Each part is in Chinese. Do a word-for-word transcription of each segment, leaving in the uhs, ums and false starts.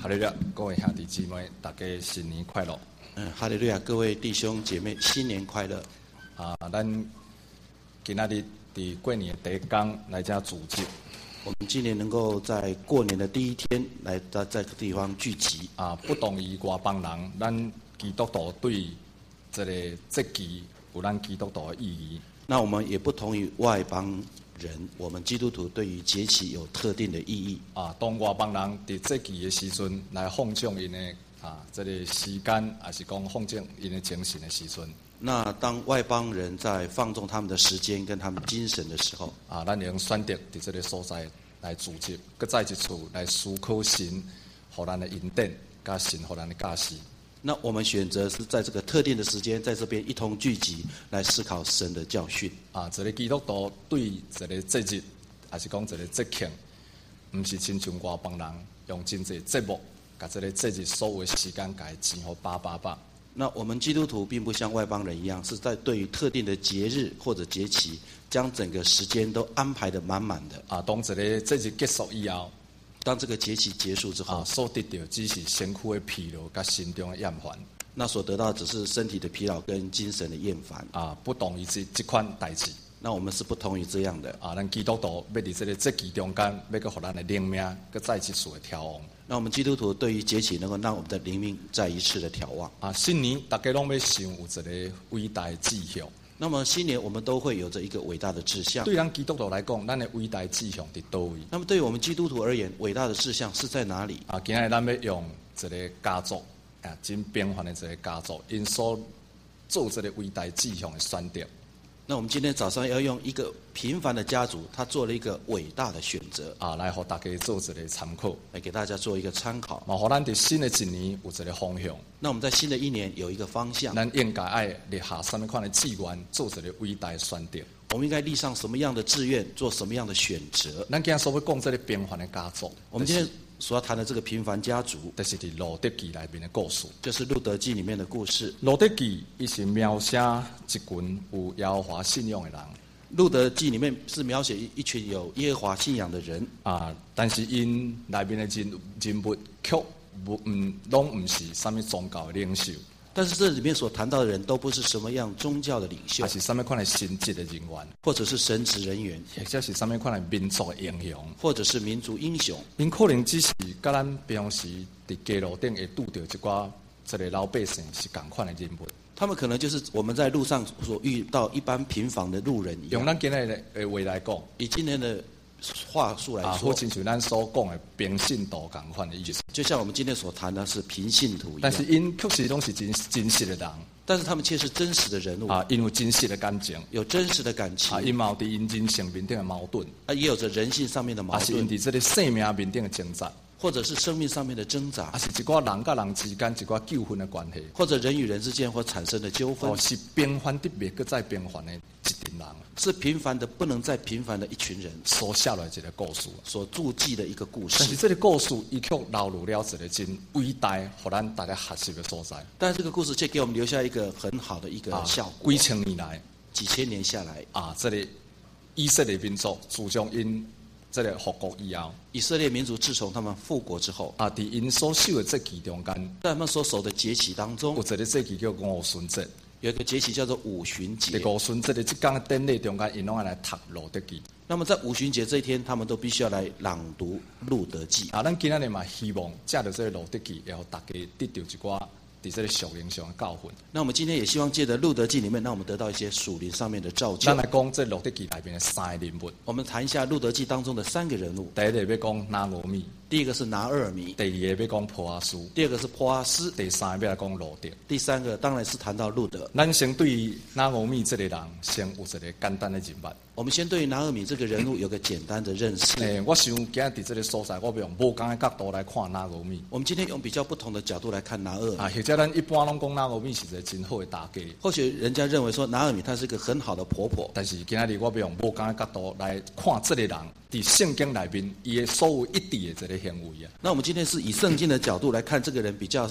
哈利路亚，各位兄弟姊妹，大家新年快乐！ 嗯，哈利路亚，各位弟兄姐妹，新年快乐！ 啊，咱今仔日伫过年的第一天来这组织。 我们今年能够在过年的第一天来到这个地方聚集。 啊，不同于外邦人，咱基督徒对这个节期有咱基督徒的意义。 那我们也不同于外邦人，我们基督徒对于节期有特定的意义。 啊，当外邦人伫节期的时阵来奉献因的啊，这个时间，还是讲奉献因的精神的时阵。 那当外邦人在放纵他们的时间跟他们精神的时候， 啊，咱用选择伫这个所在来组织，搁再一次来思考神互咱的恩典，甲神互咱的教示。 那我们选择是在这个特定的时间，在这边一同聚集，来思考神的教训。 啊，一个基督徒对一个节日，还是讲一个节庆，唔是亲像外邦人用真侪节目，甲这个节日所有的时间，甲伊钱互八八八。 那我们基督徒并不像外邦人一样，是在对于特定的节日或者节期，将整个时间都安排得满满的。 啊，当一个节日结束以后， 当这个节期结束之后， 啊，所得到只是身躯的疲劳，甲心中的厌烦。 那所得到只是身体的疲劳跟精神的厌烦。 啊，不同于这这款代志。 那我们是不同于这样的。 啊，咱基督徒要伫这个节期中间，要搁互咱的灵命，搁再一次的调旺。 那我们基督徒对于节期能够让我们的灵命再一次的调旺。 啊，新年大家拢要想有一个伟大的志向。 那么新年我们都会有着一个伟大的志向。 对咱基督徒来讲，咱的伟大的志向伫倒位？ 那么对于我们基督徒而言，伟大的志向是在哪里？ 啊，今日咱要用一个家族啊，真平凡的一个家族，因所做这个伟大志向的选择。 那我们今天早上要用一个平凡的家族，他做了一个伟大的选择啊，来给大家做一个参考， 来给大家做一个参考。 嘛，让咱在新的一年有一个方向。 那我们在新的一年有一个方向， 咱应该爱立下什么款的志愿，做一个伟大的选择。 我们应该立上什么样的志愿，做什么样的选择？ 咱今日所要讲这个平凡的家族， 我们今天所要谈的这个平凡家族， 就是伫《路德记》里面的故事， 就是《路德记》里面的故事。《 路德记》伊是描写一群有耶和华信仰的人。 《路德记》里面是描写一群有耶和华信仰的人啊，但是因里面的人人物却不嗯，拢唔是什么宗教的领袖。 但是这里面所谈到的人都不是什么样宗教的领袖， 还是什么款的神职的人员， 或者是神职人员， 或者是什么款的民族的英雄， 或者是民族英雄。 因可能只是甲咱平时伫街路顶会拄到一寡这个老百姓是同款的人物。 他们可能就是我们在路上所遇到一般平凡的路人一样。 用咱今日的话来讲， 以今天的话术来说， 啊，好亲像咱所讲的平信徒同款的意思。 就像我们今天所谈的是平信徒一样。 但是因确实拢是真真实的人， 但是他们却是真实的人物啊，因为真实的感情， 有真实的感情啊，因嘛有伫因人性面顶的矛盾， 啊，也有着人性上面的矛盾， 啊，是因伫这个生命面顶的挣扎。 或者是生命上面的挣扎， 啊，是一寡人甲人之间一寡纠纷的关系， 或者人与人之间或产生的纠纷， 哦，是平凡的别个再平凡的一群人， 是平凡的不能再平凡的一群人所写来一个故事， 所注记的一个故事。 但是这个故事伊却流露了一个真伟大，互咱大家学习的所在。 但是这个故事却给我们留下一个很好的一个效果。 几千年来， 几千年下来， 啊，这个以色列民族自从因这个复国以后， 以色列民族自从他们复国之后， 啊，伫因所守的节期中间， 在他们所守的节期当中， 有一个节期叫五旬节， 有一个节期叫做五旬节。 在五旬节的这天的典礼中间，因拢爱来读路德记。 那么在五旬节这一天，他们都必须要来朗读路德记。 啊，咱今仔日嘛，希望借着这个路德记，然后大家得到一寡伫这个属灵上的教训。 那我们今天也希望借着路德记里面，让我们得到一些属灵上面的造就。 咱来讲这路德记里面的三个人物。 我们谈一下路德记当中的三个人物。 第一个要讲拿俄米， 第一个是拿俄尔米， 第二个要讲波阿斯， 第二个是波阿斯， 第三个要来讲路德， 第三个当然是谈到路德。 咱先对拿俄米这个人，先有一个简单的认识。 我们先对拿俄米这个人物有个简单的认识。 诶、欸，我想今日伫这个所在，我要用无同的角度来看拿俄米。 我们今天用比较不同的角度来看拿俄米。 啊，或者咱一般拢讲拿俄米是一个真好的大家。 或许人家认为说拿俄米她是一个很好的婆婆， 但是今日我要用无同的角度来看这个人伫圣经里面伊的所有一致的这个行为啊。 那我们今天是以圣经的角度来看这个人比较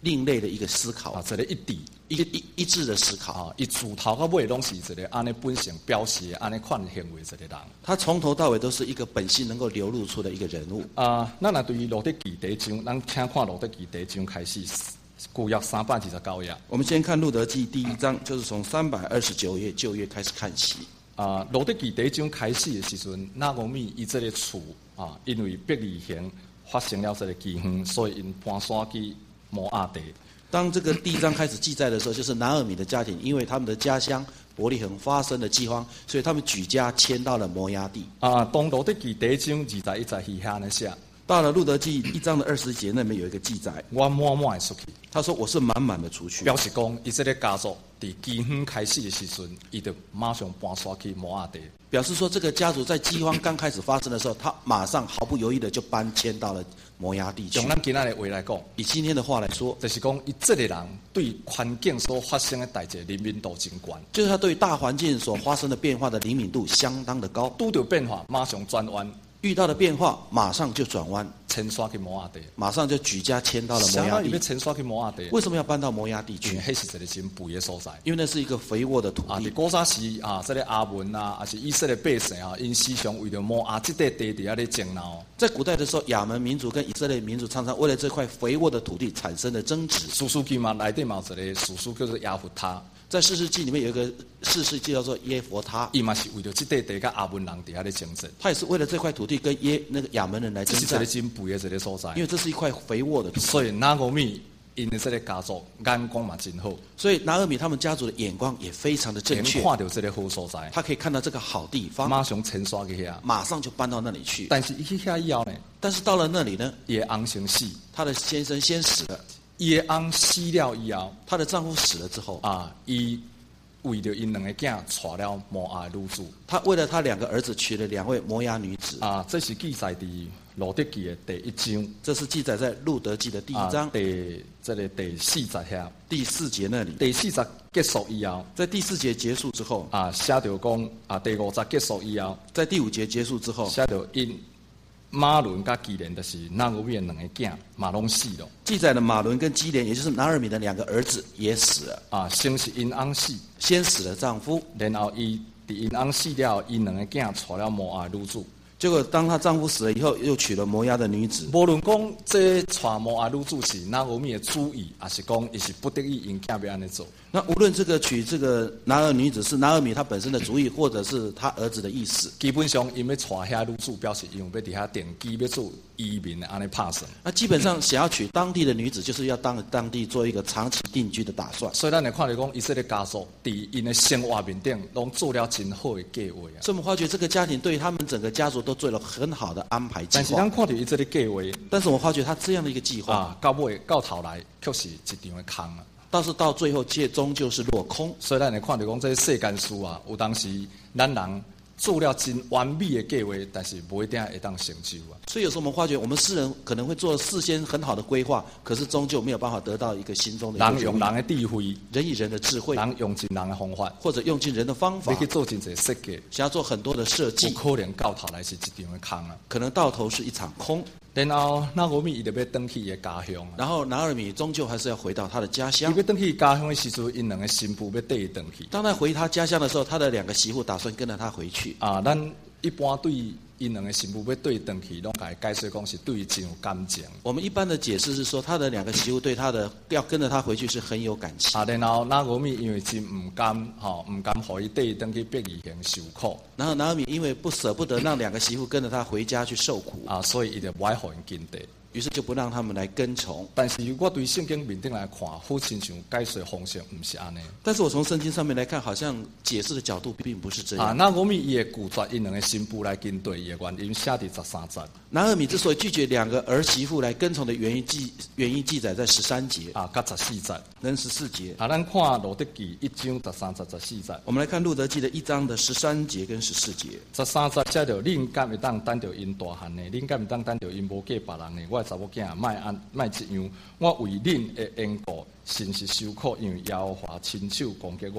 另类的一个思考啊，一个一致。 一个一一致的思考啊，伊自头到尾拢是一个安尼本性表示安尼款行为一个人。 他从头到尾都是一个本性能够流露出的一个人物。 啊，咱若对于路德记第一章，咱请看路德记第一章开始，旧约三百二十九页。 我们先看路德记第一章，就是从三百二十九页旧约开始看起。 啊，路德记第一章开始的时阵，拿俄米伊这个厝啊，因为伯利恒发生了这个饥荒，所以因搬山去摩押地。 当这个第一章开始记载的时候，就是拿俄米的家庭，因为他们的家乡伯利恒发生了饥荒，所以他们举家迁到了摩押地。 啊，当路德记第一章二十一节以下呢写， 到了路德记一章的二十节那边有一个记载， 我满满的出去。 他说我是满满的出去， 表示讲，伊这个家族伫饥荒开始的时阵，伊就马上搬山去摩押地。 表示说这个家族在饥荒刚开始发生的时候，他马上毫不犹豫的就搬迁到了摩押地区。 用咱今仔的话来讲， 以今天的话来说， 就是讲伊这个人对环境所发生的代志灵敏度真高， 就是他对大环境所发生的变化的灵敏度相当的高。 拄到变化马上转弯， 遇到的变化马上就转弯， 迁徙去摩押地， 马上就举家迁到了摩押地。 要迁徙去摩押地， 为什么要搬到摩押地去？ 因为迄是一个真肥的所在， 因为那是一个肥沃的土地。 啊，伫古早时啊，这个阿文啊，还是以色列百姓啊，因时常为着摩押这块地伫遐咧争闹。 在古代的时候，亚门民族跟以色列民族常常为了这块肥沃的土地产生了争执。 士师记嘛，内底嘛有一个士师叫做亚弗他。 在士师记里面有一个士师记叫做耶弗他， 伊嘛是为了这块地跟阿文人伫遐咧争执。 他也是为了这块土地跟耶那个亚门人来争战。 这是一个真肥的一个所在， 因为这是一块肥沃的土地。 所以拿俄米因的这个家族眼光嘛真好， 所以拿俄米他们家族的眼光也非常的正确。 看到这个好所在， 他可以看到这个好地方， 马上迁徙去遐， 马上就搬到那里去。 但是伊去遐以后呢， 但是到了那里呢， 伊的翁先死， 他的先生先死了。 伊的翁死了以后， 她的丈夫死了之后啊，伊为了因两个囝娶了摩押女子。 他为了他两个儿子娶了两位摩押女子。 啊，这是记载伫路德记的第一章， 这是记载在路德记的第一章、 啊、第这个第四节遐， 第四节那里。 第四节结束以后， 在第四节结束之后， 啊，写着讲啊，第五节结束以后， 在第五节结束之后， 写着因马伦甲基连，就是拿俄米的两个囝，嘛拢死了。 记载了马伦跟基连，也就是拿尔米的两个儿子也死了。 啊，先是因翁死， 先死了丈夫， 然后伊伫因翁死了，因两个囝娶了摩押女子。 结果当她丈夫死了以后，又娶了摩押的女子。 无论讲这娶摩押女子是拿俄米的主意，还是讲伊是不得已因囝要安尼做。 那无论这个娶这个拿尔女子是拿尔米他本身的主意，或者是他儿子的意思， 基本上因要娶遐女子，表示因为要伫遐定居，要做移民的安尼拍算。 那基本上想要娶当地的女子，就是要当当地做一个长期定居的打算。 所以咱会看到讲，以色列家族伫因的生活面顶，拢做了真好的计划啊。 所以我们发觉这个家庭对他们整个家族都做了很好的安排计划。 但是咱看到伊这个计划， 但是我发觉他这样的一个计划啊，到尾到头来却是一场的空啊。 但是到最后，却终究是落空。 所以咱会看到讲，这世间事啊，有当时咱人做了真完美的计划，但是不一定会当成就啊。 所以有时候我们发觉，我们世人可能会做事先很好的规划，可是终究没有办法得到一个心中的一个人用人的智慧， 人以人的智慧， 人用尽人的方法， 或者用尽人的方法， 你去做真侪设计， 想要做很多的设计， 有可能到头来是一场的空啊。 可能到头是一场空。 然后拿俄米伊就要回去伊的家乡啊。 然后拿尔米终究还是要回到他的家乡。 伊要回去家乡的时阵，因两个新妇要带伊回去。 当他回他家乡的时候，他的两个媳妇打算跟着他回去。 啊，咱一般对因两个新妇要对伊回去，拢甲伊解释讲是对伊真有感情。 我们一般的解释是说，他的两个媳妇对他的要跟着他回去是很有感情。 啊，然后拿俄米因为真唔甘，吼唔甘，互伊带伊回去伯利恒受苦。 然后拿尔米因为不舍不得让两个媳妇跟着他回家去受苦啊，所以伊就不爱互因跟地。 于是就不让他们来跟从。 但是我对圣经面顶来看，好亲像解释方式唔是安尼。 但是我从圣经上面来看，好像解释的角度并不是这样。 啊，那我们伊会拒绝因两个新妇来跟对，伊的原因写伫十三节。 拿尔米之所以拒绝两个儿媳妇来跟从的原因记原因记载在十三节啊，甲十四节， 跟十四节。 啊，咱看路德记一章十三节、十四节。 我们来看路德记的一章的十三节跟十四节。 十三节写着：恁敢会当等着因大汉呢？恁敢会当等着因无嫁别人呢？我的查某囝卖安卖这样，我为恁的缘故，甚是受苦，因为耶和华亲手攻击我。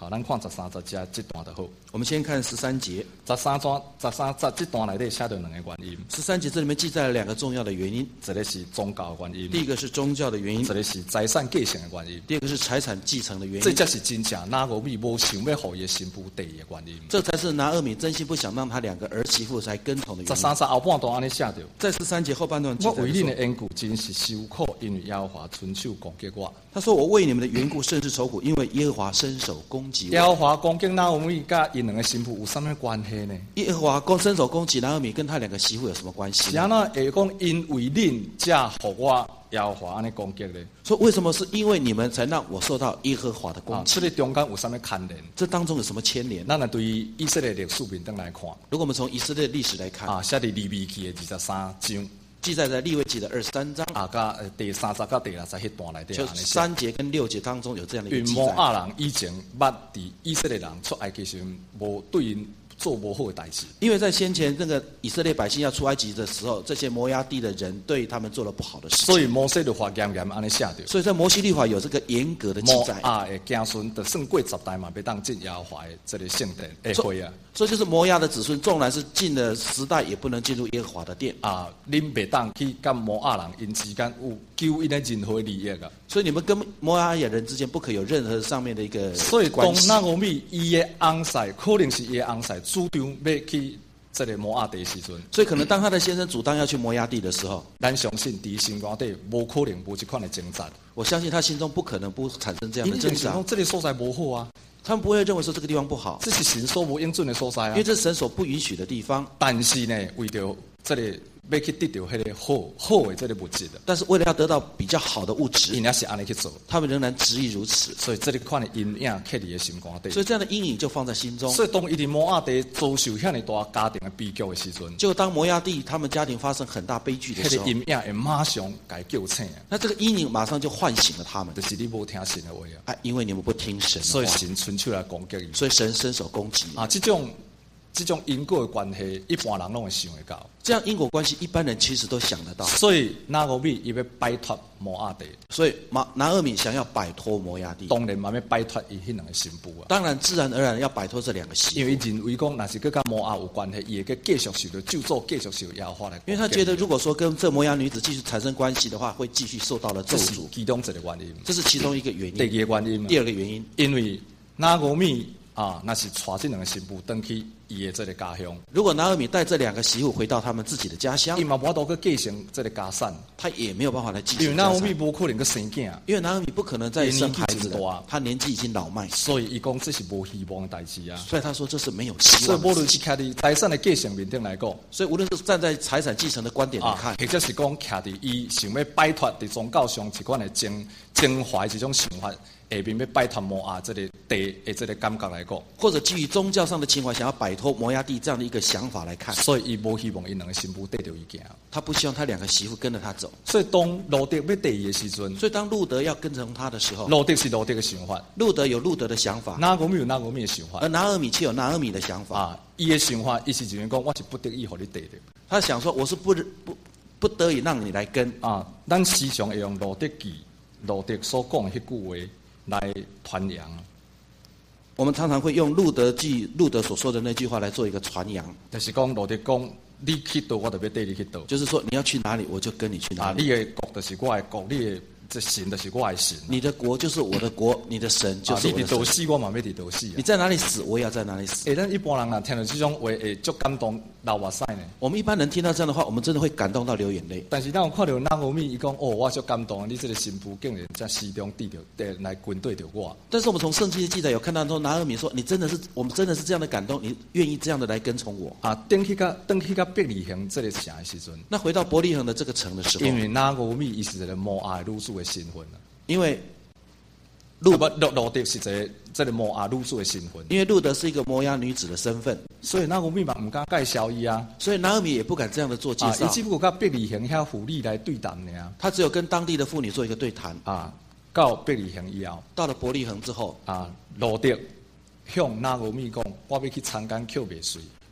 好，咱看十三节这这段就好。 我们先看十三节， 十三章十三节这段内底写着两个原因， 十三节这里面记载了两个重要的原因， 一个是宗教的原因， 第一个是宗教的原因， 一个是财产继承的原因， 第二个是财产继承的原因。 这才是真正拿俄米无想要互伊的新妇第一个原因。 这才是拿俄米真心不想让他两个儿媳妇才跟从的原因。 十三节后半段安尼写着， 在十三节后半段记载我为恁的说， 缘故真是受苦，因为耶和华伸手攻击我。 他说我为你们的缘故甚是愁苦，因为耶和华伸手攻击我。 耶和华攻击拿俄米，甲因两个新妇有啥物关系呢？ 耶和华攻伸手攻击拿俄米，跟他两个媳妇有什么关系是？安那会讲因为恁才互我耶和华安尼攻击呢？ 说为什么是因为你们才让我受到耶和华的攻啊， 击？ 这个中间有啥物牵连？ 这当中有什么牵连？ 咱来对以色列历史面顶来看， 如果我们从以色列历史来看， 啊，写伫利未记的二十三章， 记载在利未记的二十三章， 啊，甲呃第三十甲第六十迄段内底就安尼写。 三节跟六节当中有这样的一因为摩个记载。 亚人以前捌伫以色列人出埃及时无对因做无好的代志， 因为在先前那个以色列百姓要出埃及的时候，这些摩押地的人对他们做了不好的事情， 所以摩西就发严严安尼写着。 所以在摩西律法有这个严格的记摩载。 亚的子孙，就算过十代嘛，要当进耶和华的这个圣殿会会啊。 所以就是摩押的子孙，纵然是进了时代，也不能进入耶和华的殿。 啊，恁袂当去甲摩亚人因之间有求因的任何利益啊。 所以你们跟摩押人之间不可有任何上面的一个所以关系。 当拿俄米伊的翁婿，可能是伊的翁婿主张要去这个摩亚地的时阵， 所以可能当他的先生主张要去摩押地的时候， 咱相信伫心肝底无可能无这款的挣扎。 我相信他心中不可能不产生这样的挣扎因为讲。这个所在无好啊， 他们不会认为说这个地方不好， 这是神所无应准的所在啊因为。这是神所不允许的地方。 但是呢，为着这个要去得到迄个好好的这个物质的， 但是为了要得到比较好的物质， 因也是安尼去做， 他们仍然执意如此。 所以这个款的阴影刻伫的心肝底。 所以这样的阴影就放在心中。 所以当伊伫摩亚地遭受遐尼大家庭的悲剧的时阵， 就当摩押地他们家庭发生很大悲剧的时候迄个，阴影会马上甲伊叫醒啊， 那这个阴影马上就唤醒了他们。 就是你无听神的话啊， 哎，因为你们不听神的话， 所以神伸手来攻击伊。 所以神伸手攻击。 啊，这种这种因果的关系，一般人拢会想会到。 这样因果关系，一般人其实都想得到。 所以拿俄米伊要摆脱摩亚地， 所以马拿俄米想要摆脱摩押地， 当然嘛要摆脱伊迄两个新妇啊。 当然自然而然要摆脱这两个媳妇， 因为认为讲，若是佮甲摩亚有关系，伊会佮继续受着咒诅，继续受耶和华来攻击。 因为他觉得如果说跟这摩押女子继续产生关系的话，会继续受到了咒这是诅。 其中一个原因。 这是其中一个原第因。 二个原因， 第二个原因， 因为拿俄米啊，那是带这两个新妇登去伊的这个家乡， 如果拿俄米带这两个媳妇回到他们自己的家乡伊，嘛无法度去继承这个家产， 他也没有办法来继因为拿俄米承家产， 无可能去生囝， 因为拿俄米不可能再生孩子因为年纪真大了，他年纪已经老迈， 所以伊讲这是无希望的代志啊。 所以他说这是没有希所以望的事情。 无论是徛伫财产的继承面顶来讲， 所以无论是站在财产继承的观点来啊， 看， 或者是讲徛伫伊想要摆脱伫宗教上一款的情情怀这种想法，下面要摆脱摩亚这个地的这个感觉来讲， 或者基于宗教上的情怀，想要摆脱摩押地这样的一个想法来看， 所以伊无希望伊两个新妇得到伊行。 他不希望他两个媳妇跟着他走。 所以当路德要第伊的时阵， 所以当路德要跟从他的时候， 路德是路德的想法， 路德有路德的想法， 拿俄米有拿俄米的想法而拿俄米却有拿俄米的想法。 啊，伊的想法，伊是认为讲，我是不得已互你得的他想说，我是不不不得已让你来跟。 啊。咱时常会用路德记、路德所讲的迄句话来传扬， 我们常常会用路德记路德所说的那句话来做一个传扬， 就是讲路德讲，你去倒，我就要带你去倒。 就是说你要去哪里，我就跟你去哪啊， 里。 你的国就是我的国，你的这神就是我的神。 你的国就是我的国，你的神就啊，你是我的神。 伫倒死，我嘛要伫倒死啊你。在哪里死，我也要在哪里死。 诶，咱一般人若听到这种话，会足感动流目屎呢。 我们一般人听到这样的话，我们真的会感动到流眼泪。 但是咱有看到拿俄米，伊讲哦，我足感动，你这个新妇竟然在西中抵着，对来军队着我。 但是我们从圣经的记载有看到说，拿俄米说：“你真的是，我们真的是这样的感动，你愿意这样的来跟从我。 啊，登去甲登去甲伯利恒这个城的时阵，” 那回到伯利恒的这个城的时候， 因为拿俄米伊是一个摩亚女子的身份啊， 因为路不路路德是一个这个摩亚女子的身份， 因为路德是一个摩押女子的身份， 所以拿俄米嘛毋敢介绍伊啊。 所以拿俄米也不敢这样的做介啊， 绍伊，只不过甲伯利恒遐妇女来对谈尔。 他只有跟当地的妇女做一个对谈。 啊，到伯利恒以后， 到了伯利恒之后， 啊，路德向拿俄米讲，我要去参观扣别税。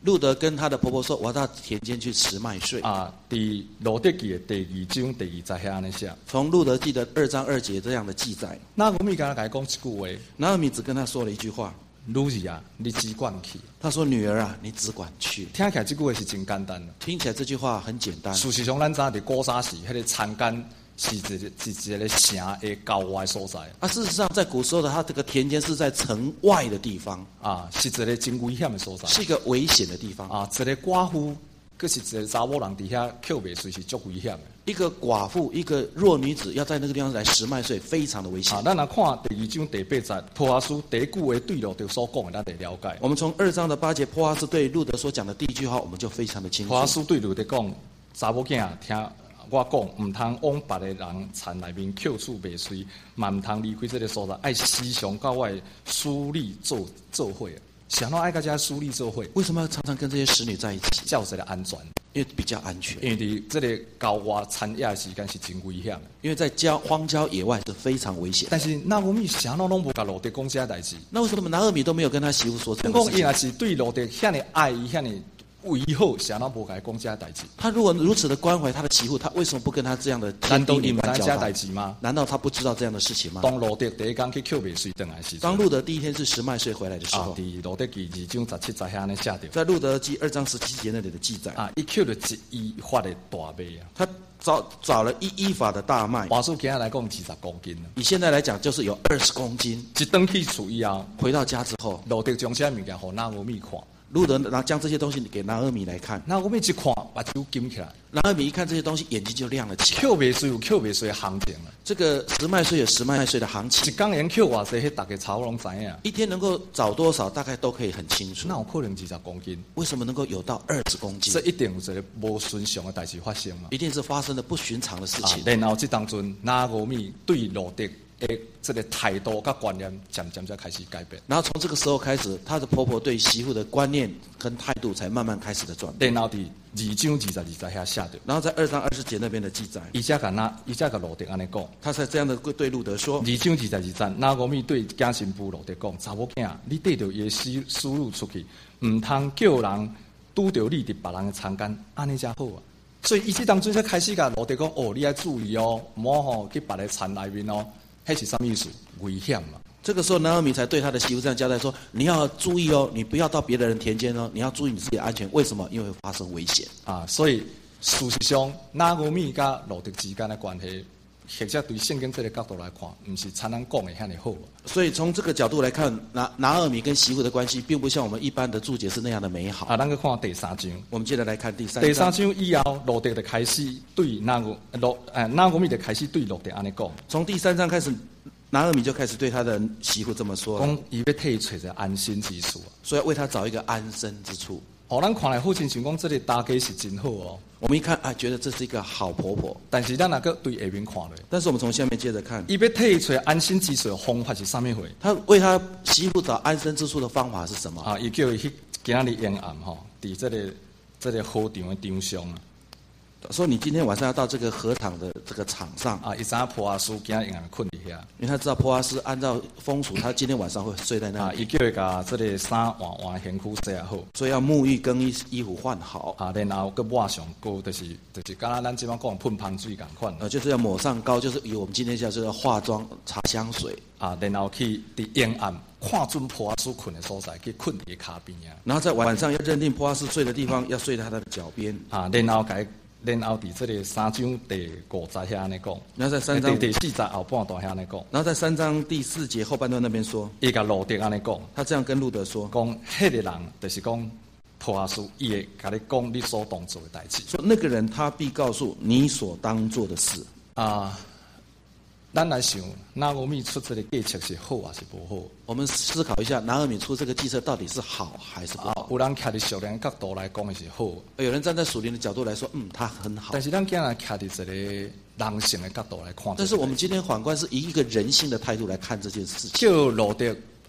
路德跟他的婆婆说：“我要到田间去拾麦穗。” 啊，伫路德记的第二章第二节遐安尼写。 从路德记的二章二节这样的记载， 拿俄米甲他讲一句话， 拿俄米只跟他说了一句话：“ 女儿啊，你只管去。” 他说：“女儿啊，你只管去。” 听起来这句话是真简单的。 听起来这句话很简单。 事实上，咱早伫古早时，迄个田间是一个是一个城的郊外所在。 啊，事实上，在古时候的他这个田间是在城外的地方啊，是一个真危险的所在， 是一个危险的地方啊。一个寡妇，佫是一个查某人伫遐捡麦穗，是足危险的。 一个寡妇，一个弱女子要在那个地方来拾麦穗，非常的危险。 啊，咱来看第二章第八节，波阿斯第一句话对路德所讲的，咱得了解。 我们从二章的八节，波阿斯对路德所讲的第一句话，我们就非常的清楚。 波阿斯对路德讲：查某囝，听我讲，唔通往别个人田内面捡取麦穗，嘛唔通离开这个所在，爱时常到我的苏里做做伙。想到爱甲遮苏里做伙， 为什么要常常跟这些使女在一起？ 较一个安全。 因为比较安全， 因为伫这个郊外田野的时间是真危险的。 因为在郊荒郊野外是非常危险。 但是拿俄米啥拢拢无甲路德讲这代志。 那为什么拿俄米都没有跟他媳妇说这样的事情？ 讲伊若是对路德遐尼爱伊，遐尼为好，啥拢无甲伊讲这代志。 他如果如此的关怀他的媳妇，他为什么不跟他这样的天地灵般交代？ 代志吗？ 难道他不知道这样的事情吗？ 当路德第一天去捡麦穗回来时， 当路德第一天是拾麦穗回来的时候， 啊，伫路德记二章十七节遐安尼写着， 在路德记二章十七节那里的记载啊，伊捡了一伊发的大麦啊， 他找找了一依法的大麦， 话说今仔来讲二十公斤了。 以现在来讲，就是有二十公斤。 一登去厝以后， 回到家之后， 路德将这物件互拿俄米看。 路德拿将这些东西给拿俄米来看， 拿俄米一看，目睭金起来。 拿俄米一看这些东西，眼睛就亮了起来。 捡麦穗有捡麦穗的行情了。 这个拾麦穗有拾麦穗的行情。 一工能捡偌济，迄大家差不多拢知影。 一天能够找多少，大概都可以很清楚。 那有可能二十公斤？ 为什么能够有到二十公斤？ 这一定有一个无寻常的代志发生嘛？ 一定是发生了不寻常的事情。 啊、然后这当中，拿俄米对路德的这个态度甲观念渐渐才开始改变。 然后从这个时候开始，她的婆婆对媳妇的观念跟态度才慢慢开始的转变。 然后伫二章二十二节遐写着， 然后在二章二十节那边的记载， 伊才甲那伊才甲路德安尼讲， 他才这样的对路德说。 二章二十二节，拿俄米对家新妇路德讲：查某囝，你缀着伊的思思路出去，唔通叫人拄着你伫别人的田间，安尼才好啊。所以伊即当中才开始甲路德讲：哦，你要注意哦，唔好吼去别个田内面哦。迄是什么意思？危险嘛！ 这个时候，拿俄米才对他的媳妇这样交代说：“你要注意哦，你不要到别的人田间哦，你要注意你自己的安全。为什么？因为会发生危险啊！所以事实上，拿俄米甲路德之间的关系，或者对圣经这个角度来看，唔是常人讲的遐尼好。 所以从这个角度来看，拿拿俄米跟媳妇的关系，并不像我们一般的注解是那样的美好。 啊，咱去看第三章。 我们接着来看第三章。 第三章以后，路德就开始对拿俄路诶拿俄米就开始对路德安尼讲。 从第三章开始。拿俄米就开始对他的媳妇这么说：“ 讲伊要替伊找一个安心之处， 所以要为他找一个安身之处。” 哦，咱看来好像想讲这个大家是真好哦。 我们一看啊，觉得这是一个好婆婆。 但是咱那个对下面看咧， 但是我们从下面接着看， 伊要替伊找安心之处的方法是啥物货？ 他为他媳妇找安身之处的方法是什么？ 啊，伊叫伊去今仔日阴暗吼，伫这个这个河场的场上啊。 说你今天晚上要到这个河场的这个场上啊，伊知影波阿斯今日应该困伫遐， 因为他知道波阿斯按照风俗，他今天晚上会睡在那里。 啊，伊叫伊甲这个衫换换身躯洗好， 所以要沐浴更衣衣服换好。 啊，然后佮抹上膏，就是就是敢若咱即摆讲喷香水共款。 呃，就是要抹上膏，就是以我们今天叫做化妆、擦香水。 啊，然后去伫阴暗看准波阿斯困的所在，去困伫骹边啊。 然后在晚上要认定波阿斯睡的地方，要睡在他的脚边。 啊，然后改。然后伫这个三章第五节遐安尼讲， 然后在三章第第四节后半段遐安尼讲， 然后在三章第四节后半段那边说， 伊甲路德安尼讲， 他这样跟路德说， 讲迄个人就是讲波阿斯，伊会甲你讲你所当做的代志。 说那个人他必告诉你所当做的事啊。咱来想，拿俄米出这个计策是好还是不好？ 我们思考一下，拿俄米出这个计策到底是好还是不好？ 啊，有人徛伫属灵角度来讲的是好， 有人站在属灵的角度来说，嗯，他很好。 但是咱今日徛伫一个人性的角度来看， 但是我们今天反观是以一个人性的态度来看这件事情。 叫路德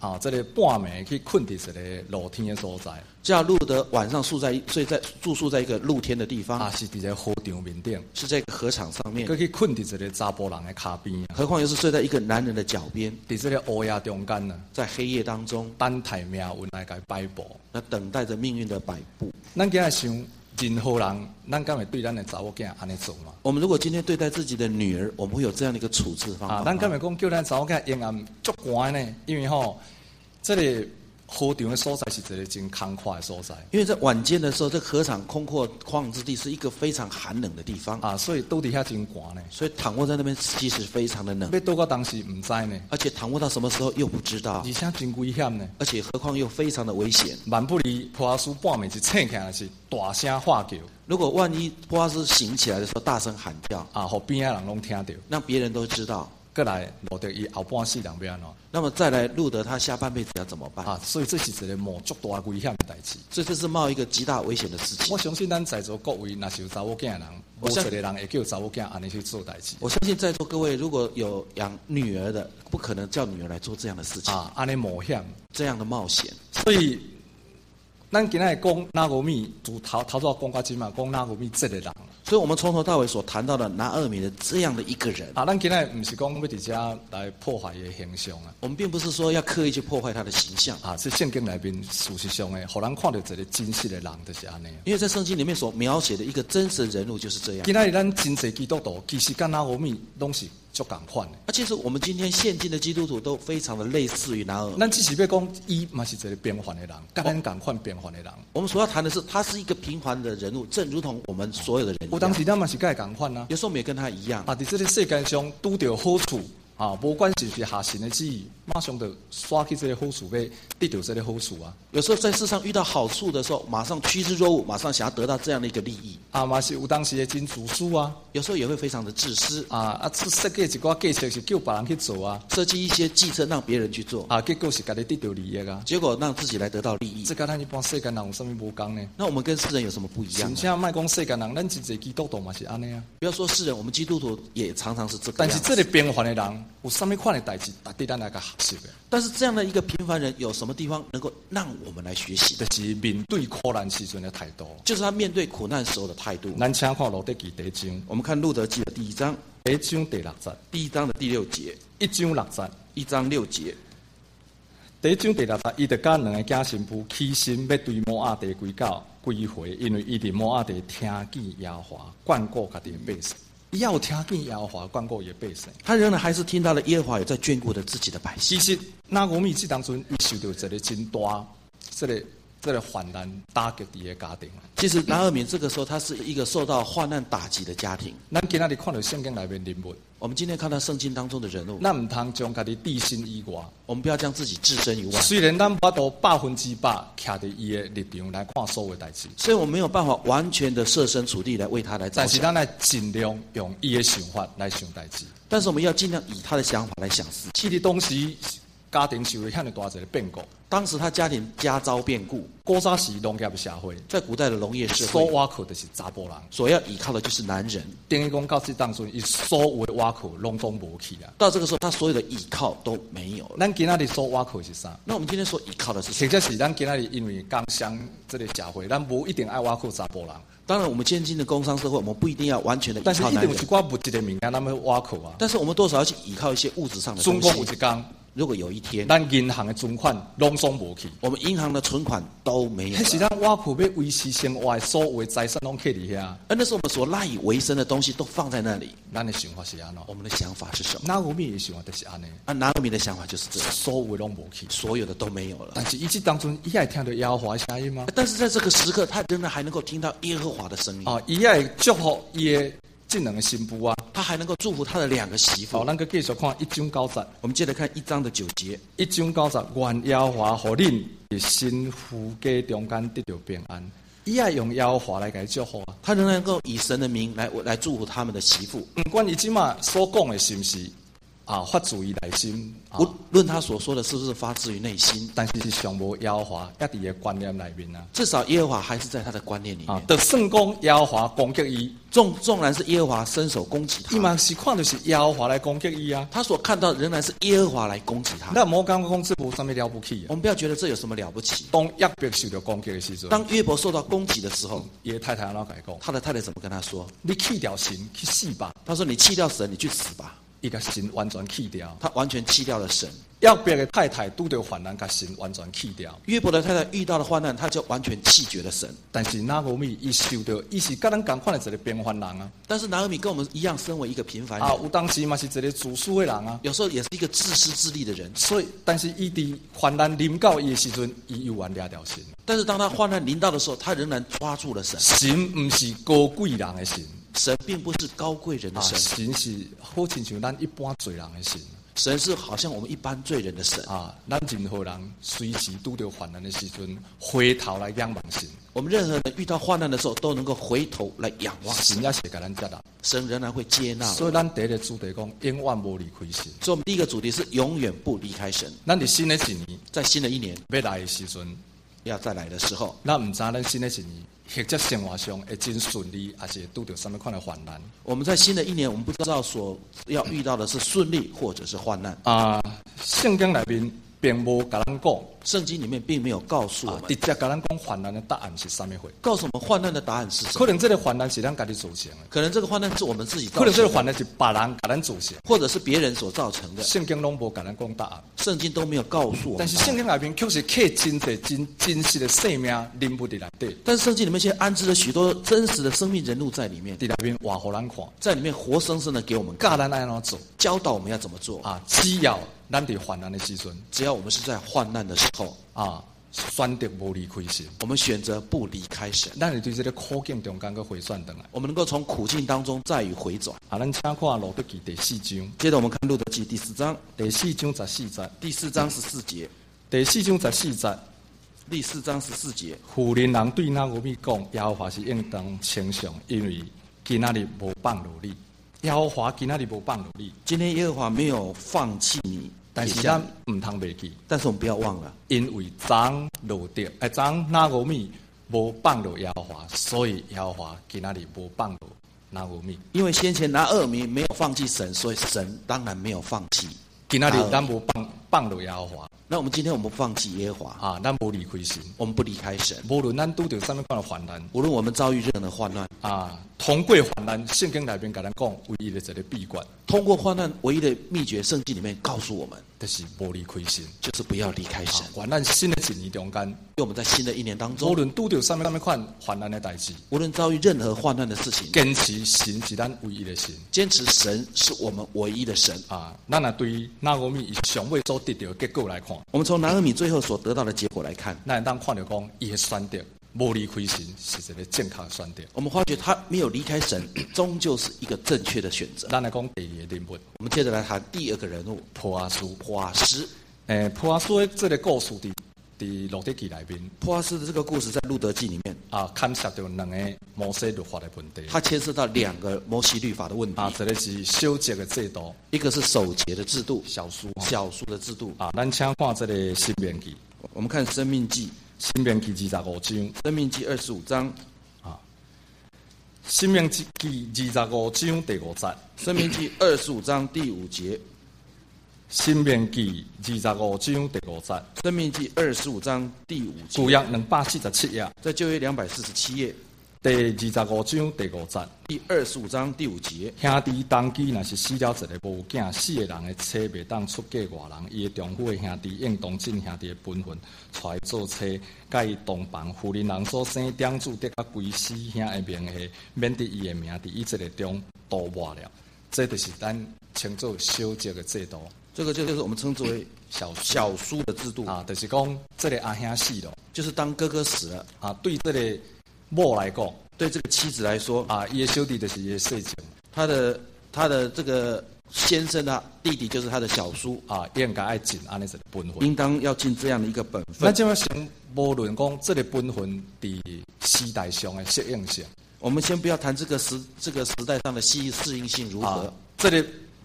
啊，这个半暝去困伫一个露天的所在， 叫路德晚上住在睡在住宿在一个露天的地方， 啊，是伫个河场面顶， 是在一个河场上面， 佮去困伫一个查甫人的骹边啊， 何况又是睡在一个男人的脚边， 伫这个乌夜中间呢， 在黑夜当中等待命运来甲伊摆布。 那等待着命运的摆布。 咱今日想，任何人，咱敢会对咱的查某囝安尼做嘛？ 我们如果今天对待自己的女儿，我们会有这样的一个处置方法吗？ 啊，咱敢会讲叫咱查某囝阴暗足寒呢？因为吼，这个河场的所在是一个真空旷的所在。 因为在晚间的时候，这河场空阔旷之地是一个非常寒冷的地方啊，所以倒伫遐真寒呢。 所以躺卧在那边其实非常的冷， 要倒到当时唔知呢， 而且躺卧到什么时候又不知道， 而且真危险呢。 而且何况又非常的危险。 万不离普拉斯半暝一醒起来是大声喊叫， 如果万一波阿斯醒起来的时候大声喊叫， 啊，互边仔人拢听到， 让别人都知道， 过来路德伊后半世人要安怎？ 那么再来路德他下半辈子要怎么办？ 啊，所以这是一个冒足大危险的代志。 所以这是冒一个极大危险的事情。 我相信咱在座各位，若是有查某囝的人，无一个人会叫查某囝安尼去做代志。 我相信在座各位如果有养女儿的，不可能叫女儿来做这样的事情啊，安尼冒险， 这样的冒险。 所以，咱今仔讲拿俄米，从头头早讲到今嘛，讲拿俄米这个人。 所以我们从头到尾所谈到的拿俄米的这样的一个人啊，咱今仔不是讲要伫遮来破坏伊的形象啊。 我们并不是说要刻意去破坏他的形象啊，是圣经里面事实上的，互人看到一个真实的人就是安尼。 因为在圣经里面所描写的一个真实人物就是这样。 今仔日咱真侪基督徒，其实跟拿俄米拢是足共款的。 啊，其实我们今天现今的基督徒都非常的类似于拿俄米。 咱只是要讲，伊嘛是一个平凡的人，跟咱共款平凡的人。 我们所要谈的是，他是一个平凡的人物，正如同我们所有的人一样。 有当时咱嘛是跟伊共款啊。 有时候我们也跟他一样。 啊，在这个世界上拄到好处啊，无管是不是下神的旨意，马上就刷去这个好处，要得到这个好处啊。 有时候在世上遇到好处的时候，马上趋之若鹜，马上想要得到这样的一个利益。 啊，嘛是有当时的真自私啊。 有时候也会非常的自私啊啊，设计一寡计策是叫别人去做啊， 设计一些计策让别人去做啊，结果是家己得到利益啊， 结果让自己来得到利益。 这跟咱一般世间人有什么无共呢？ 那我们跟世人有什么不一样？ 真正卖讲世间人，咱真侪基督徒嘛是安尼啊。 不要说世人，我们基督徒也常常是这个但样子。 是这个平凡的人，有什么款的代志，值得咱来个学习的？ 但是这样的一个平凡人，有什么地方能够让我们来学习？ 就是面对苦难时阵的态度， 就是他面对苦难时候的态度。 咱请看路得记第一章， 我们看路德记的第一章， 第一章第六节， 第一章的第六节， 一章六节， 一章六节。 第一章第六节，伊就甲两个假新妇起身要对摩押地归教归回，因为伊伫摩押地听见耶和华眷顾家己的百姓。伊也有听见耶和华眷顾伊的百姓， 他仍然还是听到了耶和华有在眷顾着自己的百姓。 其实拿俄米这当中，伊受到一个真大，这个这个患难打击伊的家庭。 其实拿俄米这个时候，他是一个受到患难打击的家庭。 咱今仔日看到圣经内面人物， 我们今天看到圣经当中的人物， 咱唔通将家己置身以外。 我们不要将自己置身于外。 虽然咱无法度百分之百徛伫伊的立场来看所有代志， 所以我们没有办法完全的设身处地来为他来着想。 但是咱来尽量用伊的想法来想代志。 但是我们要尽量以他的想法来想事情。 伊伫当时家庭受了遐尼大一个变故， 当时他家庭家遭变故， 古早时农业社会， 在古代的农业社所会， 倚靠的是查甫人， 所要依靠的就是男人。 等于讲到这当中，伊所有的倚靠拢总无去啊。 到这个时候，他所有的依靠都没有了。 咱今仔日所倚靠的是啥？ 那我们今天所依靠的是什么？ 或者是咱今仔日因为工商这个社会，咱无一定爱倚靠查甫人， 当然，我们现今的工商社会，我们不一定要完全的依但是靠男人一定有一，寡物质的物件，咱要倚靠啊。 但是我们多少要去依靠一些物质上的总东西。 共有一天， 如果有一天， 咱银行的存款拢总无去， 我们银行的存款都没有迄是了， 咱倚靠要维持生活的所有的财产拢摕伫遐。 而那是我们所赖以为生的东西都放在那里。 咱的想法是安怎？ 我们的想法是什么？ 拿俄米的想法就是安尼， 啊，拿俄米的想法就是这样， 所有的拢无去。 所有的都没有了。 但是伊这当中，伊也听到耶和华的声音吗？ 但是在这个时刻，他仍然还能够听到耶和华的声音， 啊，伊也会祝福伊的这两个新妇啊。 他还能够祝福他的两个媳妇好，。咱个继续看一章九节， 我们接着看一章的九节， 一章九节，愿耶和华互恁的新夫家中间得到平安。伊也用耶和华来给祝福啊。 他仍然能够以神的名来来祝福他们的媳妇。 不管伊即马所讲的是毋是啊发自于内心，啊、 无论他所说的是不是发自于内心， 但是是上无耶和华一伫个观念内面啊。 至少耶和华还是在他的观念里面。 啊，就算讲耶和华攻击伊， 纵纵然是耶和华伸手攻击他， 伊嘛是看就是耶和华来攻击伊啊。 他所看到仍然是耶和华来攻击他。 咱莫讲讲这无啥物了不起啊。 我们不要觉得这有什么了不起。 当约伯受到攻击的时阵， 当约伯受到攻击的时候， 伊的太太安怎甲伊讲？ 他的太太怎么跟他说？ 你弃掉神去死吧。 他说：“你弃掉神，你去死吧。” 伊甲神完全弃掉， 他完全弃掉了神。 约伯的太太拄到患难，甲神完全弃掉。 约伯的太太遇到了患难，他就完全弃绝了神。 但是拿俄米伊受到，伊是甲咱共款的一个平凡人啊。 但是拿俄米跟我们一样，身为一个平凡人啊，有当时嘛是一个自私的人啊。 有时候也是一个自私自利的人。 所以，但是伊伫患难临到伊的时阵，伊又完抓掉神。 但是当他患难临到的时候，他仍然抓住了神。 神不是高贵人的神。 神并不是高贵人的神， 啊、神是好亲像咱一般罪人的神。 神是好像我们一般罪人的神啊！咱任何人随时拄到患难的时阵，回头来仰望神。 我们任何人遇到患难的时候，都能够回头来仰望神， 神也是给咱接纳， 神仍然会接纳。 所以咱第一个主题讲，永远无离开神。 所以我们第一个主题是永远不离开神。 咱伫新的一年， 在新的一年要来的时阵， 要再来的时候， 咱唔知咱新的一年。或者生活上会真顺利，还是会拄到什么款的患难？ 我们在新的一年，我们不知道所要遇到的是顺利或者是患难。 啊，圣经内面并无甲咱讲， 圣经里面并没有告诉我们， 直接甲咱讲患难的答案是什么货？ 告诉我们患难的答案是什么？ 可能这个患难是咱家己造成的， 可能这个患难是我们自己造成的， 可能这个患难是别人甲咱造成， 或者是别人所造成的。 圣经拢无甲咱讲答案， 圣经都没有告诉我们。 但是圣经内面却是刻真侪真真实的生命临不伫内底。 但是圣经里面却安置了许多真实的生命人物在里面， 伫内面活互咱看， 在里面活生生的给我们看， 教咱安怎做， 教导我们要怎么做啊！只要咱伫患难的时阵， 只要我们是在患难的时候啊，选择无离开神， 我们选择不离开神， 咱会对这个苦境中间个回转转来， 我们能够从苦境当中再予回转。 啊，咱请看《路得记》第四章。 接着我们看《路得记》第四章， 第四章十四节。 第四章十四节。 第四章十四节。 第四章十四节。 妇人人对拿俄米讲：耶和华是应当称颂，因为今仔日无放落你。耶和华今仔日无放落你。 今天耶和华没有放弃你。 但是咱唔通袂记， 但是我们不要忘了， 因为长路得，诶，长拿俄米无放落耶和华，所以耶和华今仔日无放落拿俄米。 因为先前拿俄米没有放弃神，所以神当然没有放弃。 今仔日咱无放放落耶和华。 那我们今天我们不放弃耶和华啊，咱无离开神， 我们不离开神。 无论咱拄着什么款的患难， 无论我们遭遇任何的患难啊，通过患难，圣经内面甲咱讲唯一的一个秘诀。 通过患难唯一的秘诀，圣经里面告诉我们， 就是无离开神， 就是不要离开神。 患难新的一年中间， 因为我们在新的一年当中， 无论拄着什么什么款患难的代志， 无论遭遇任何患难的事情， 坚持神是咱唯一的神， 坚持神是我们唯一的神啊。咱若对拿俄米上尾所得到的结果来看， 我们从拿俄米最后所得到的结果来看， 咱当看到讲伊的选择无离开神是一个正确的选择。 我们发觉他没有离开神，终究是一个正确的选择。 咱来讲第二个人物， 我们接着来谈第二个人物波阿斯。 波阿斯， 诶，波阿斯的这个故事伫伫路得记内面。 波阿斯的这个故事在路得记里面啊，牵涉到两个摩西律法的问题。 它牵涉到两个摩西律法的问题。 啊，一个是守节的制度， 一个是守节的制度， 小书小书的制度。 啊，咱请看这个申命记。 我们看申命记， 申命记二十五章。 申命记二十五章。 啊，申命记二十五章第五节。 申命记二十五章第五节。 申命记二十五章第五节。 申命记二十五章第五节。 旧约两百四十七页。 在旧约两百四十七页。 第二十五章第五节。 第二十五章第五节。 兄弟当机若是死了一个无囝，死个人的妻袂当出嫁外人，伊的丈夫的兄弟应当尽兄弟的本分，带做妻，甲伊同房。妇人人所生长子得甲归死兄的名下，免得伊的名伫伊这个中都抹了。这就是咱称作守节的制度。 这个就是我们称之为小小书的制度啊，就是讲这个阿兄死了， 就是当哥哥死了啊，对这个某来讲， 对这个妻子来说啊，伊的小弟就是伊的事情， 他的他的这个先生啊，弟弟就是他的小叔啊，应该爱尽安尼一个本分， 应当要尽这样的一个本分。 那就要先无论讲这个本分伫时代上的适应性， 我们先不要谈这个时这个时代上的适适应性如何。 啊、这个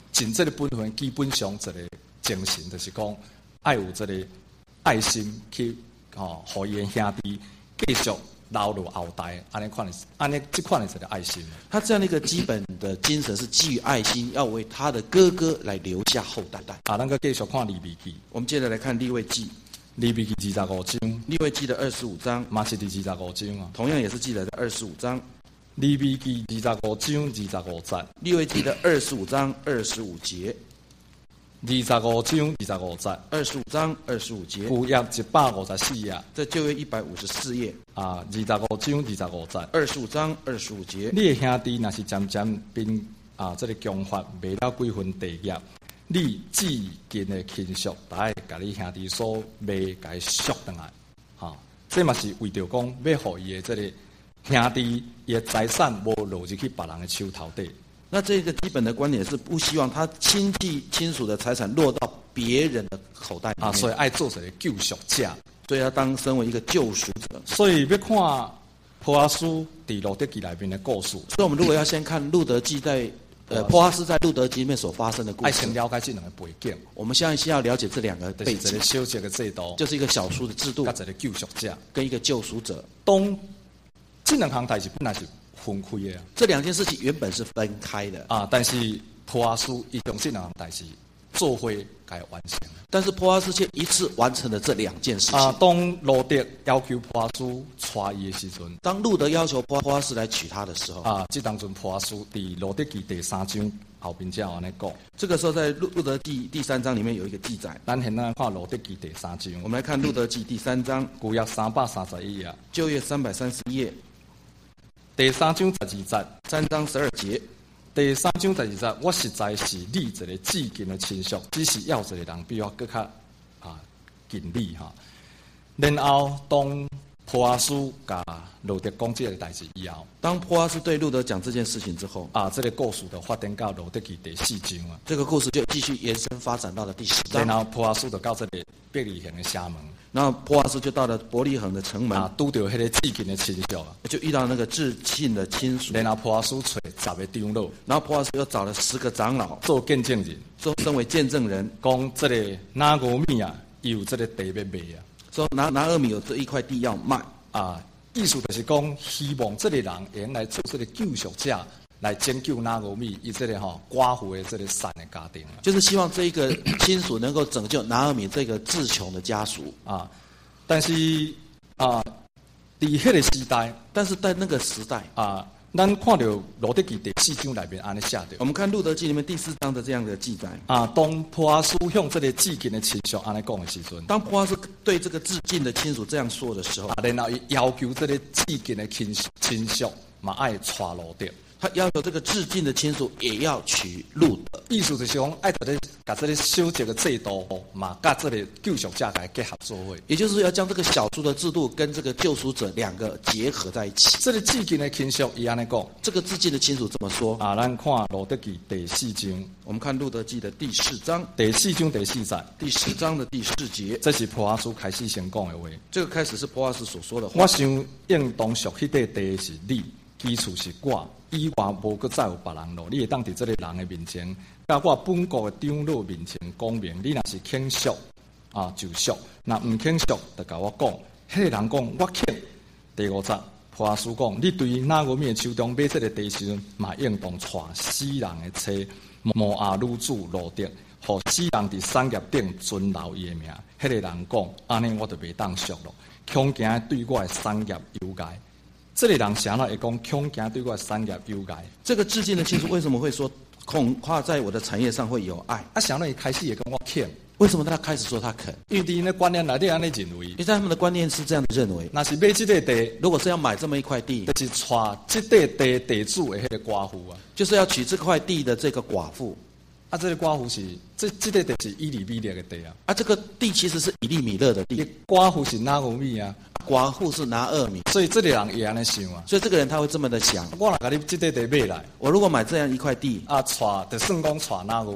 尽这个本分，基本上一个精神，就是讲爱有这个爱心去吼，互伊的兄弟继续留落后代，安尼款的，安尼这款的一个爱心。 他这样的一个基本的精神是基于爱心，要为他的哥哥来留下后代。 啊，咱个继续看利未记。 我们接着来看利未记。 利未记二十五章。 利未记的二十五章， 嘛是第二十五章啊。 同样也是记载在二十五章。 利未记二十五章二十五节。 利未记的二十五章二十五节。 二十五章二十五节。 二十五章二十五节。 旧约一百五十四页。 在旧约一百五十四页。 啊，二十五章二十五节。 二十五章二十五节。 你的兄弟若是渐渐变啊，这个强发卖了几分地业，你至近的亲属，大家甲你兄弟所卖，甲伊赎回来。哈、啊，这嘛是为着讲要互伊的这个兄弟伊的财产无落入去别人的手头底。 那这个基本的观点是不希望他亲戚亲属的财产落到别人的口袋里面。 啊，所以爱做一个救赎者， 所以要当身为一个救赎者。 所以要看波阿斯伫路德记里面的故事。 所以我们如果要先看路德记在呃波阿斯在路德记里面所发生的故事， 爱先了解这两个背景。 我们现在先要了解这两个背景， 就是一个小节的制度， 就是一个小书的制度， 甲一个救赎者， 跟一个救赎者。 当这两项代志本来是分开的啊， 这两件事情原本是分开的啊，但是波阿斯伊将这两项代志做伙该完成。 但是波阿斯却一次完成了这两件事情。 啊，当路德要求波阿斯娶伊的时阵， 当路德要求波阿斯来娶她的时候， 啊，这当中波阿斯伫路德记第三章后边才有安尼讲。 这个时候在路路德记第三章里面有一个记载。 咱现在看路德记第三章， 我们来看路德记第三章， 旧约三百三十一页， 旧约三百三十一页， 第三章十二节， 三章十二节。 第三章十二节，我实在是你一个至近的亲属，只是要一个人比我更较啊近你哈。然后当波阿斯甲路德讲这个代志以后， 当波阿斯对路德讲这件事情之后， 啊，这个故事就发展到路德记第四章啊。 这个故事就继续延伸发展到了第十章。 然后波阿斯就到这个伯利恒的城门， 然后波阿斯就到了伯利恒的城门， 啊，拄到迄个至近的亲属啊， 就遇到那个至亲的亲属。 然后波阿斯找十个长老， 然后波阿斯又找了十个长老做见证人， 做身为见证人， 讲这个拿俄米啊，伊有这个地要卖啊， 说拿拿俄米有这一块地要卖啊，意思就是讲，希望这个人会来做这个救赎者，来拯救拿俄米以这个吼寡妇的这个善的家庭啊， 就是希望这一个亲属能够拯救拿俄米这个自穷的家属啊。但是啊，伫迄个时代， 但是在那个时代啊，咱看到路德记第四章里面安尼写着。 我们看路德记里面第四章的这样的记载啊，当波阿斯向这个至近的亲属安尼讲的时阵， 当波阿斯对这个至近的亲属这样说的时候， 啊，然后要求这个至近的亲亲属嘛爱娶路德。 他要求这个至近的亲属也要娶路德， 意思就是讲，爱在咧，甲这个小节的制度嘛，甲这个救赎者来结合做伙。 也就是说，要将这个小书的制度跟这个救赎者两个结合在一起。 这个至近的亲属伊安尼讲， 这个至近的亲属怎么说？ 啊，咱看路德记第四章， 我们看路德记的第四章， 第四章第四节， 第十章的第四节， 这是波阿斯开始先讲的话。 这个开始是波阿斯所说的话。 我想应当属迄块地是你，基础是我。以外无搁再有别人咯，你会当伫这个人的面前，甲我本国的长老面前讲明，你若是肯赎啊就赎，若毋肯赎，就甲我讲。迄、那个人讲我肯。第五节，波阿斯讲，你对拿俄米的手中买这个地时阵，嘛应当娶死人的妻摩押女子路德，互死人伫产业顶尊留伊的名。迄、那个人讲，安尼我就袂当赎咯，恐惊对我的产业有害。这个人想了会讲，恐惊对我的产业有害。 这个至近的亲属为什么会说恐怕在我的产业上会有爱？ 啊，想了一开始也跟我肯， 为什么他开始说他肯？ 因为伫因的观念内底安尼认为， 因为在他们的观念是这样的认为， 若是买这个地， 如果是要买这么一块地， 就是娶这块地地主的迄个寡妇啊， 就是要娶这块地的这个寡妇。 啊，这个寡妇是这这个地是伊利米勒的地啊， 啊，这个地其实是以利米勒的地， 寡妇是拿俄米啊， 寡妇是拿俄米， 所以这个人也安尼想啊， 所以这个人他会这么的想： 我若甲你这个地买来， 我如果买这样一块地， 啊，娶就算讲娶拿俄米，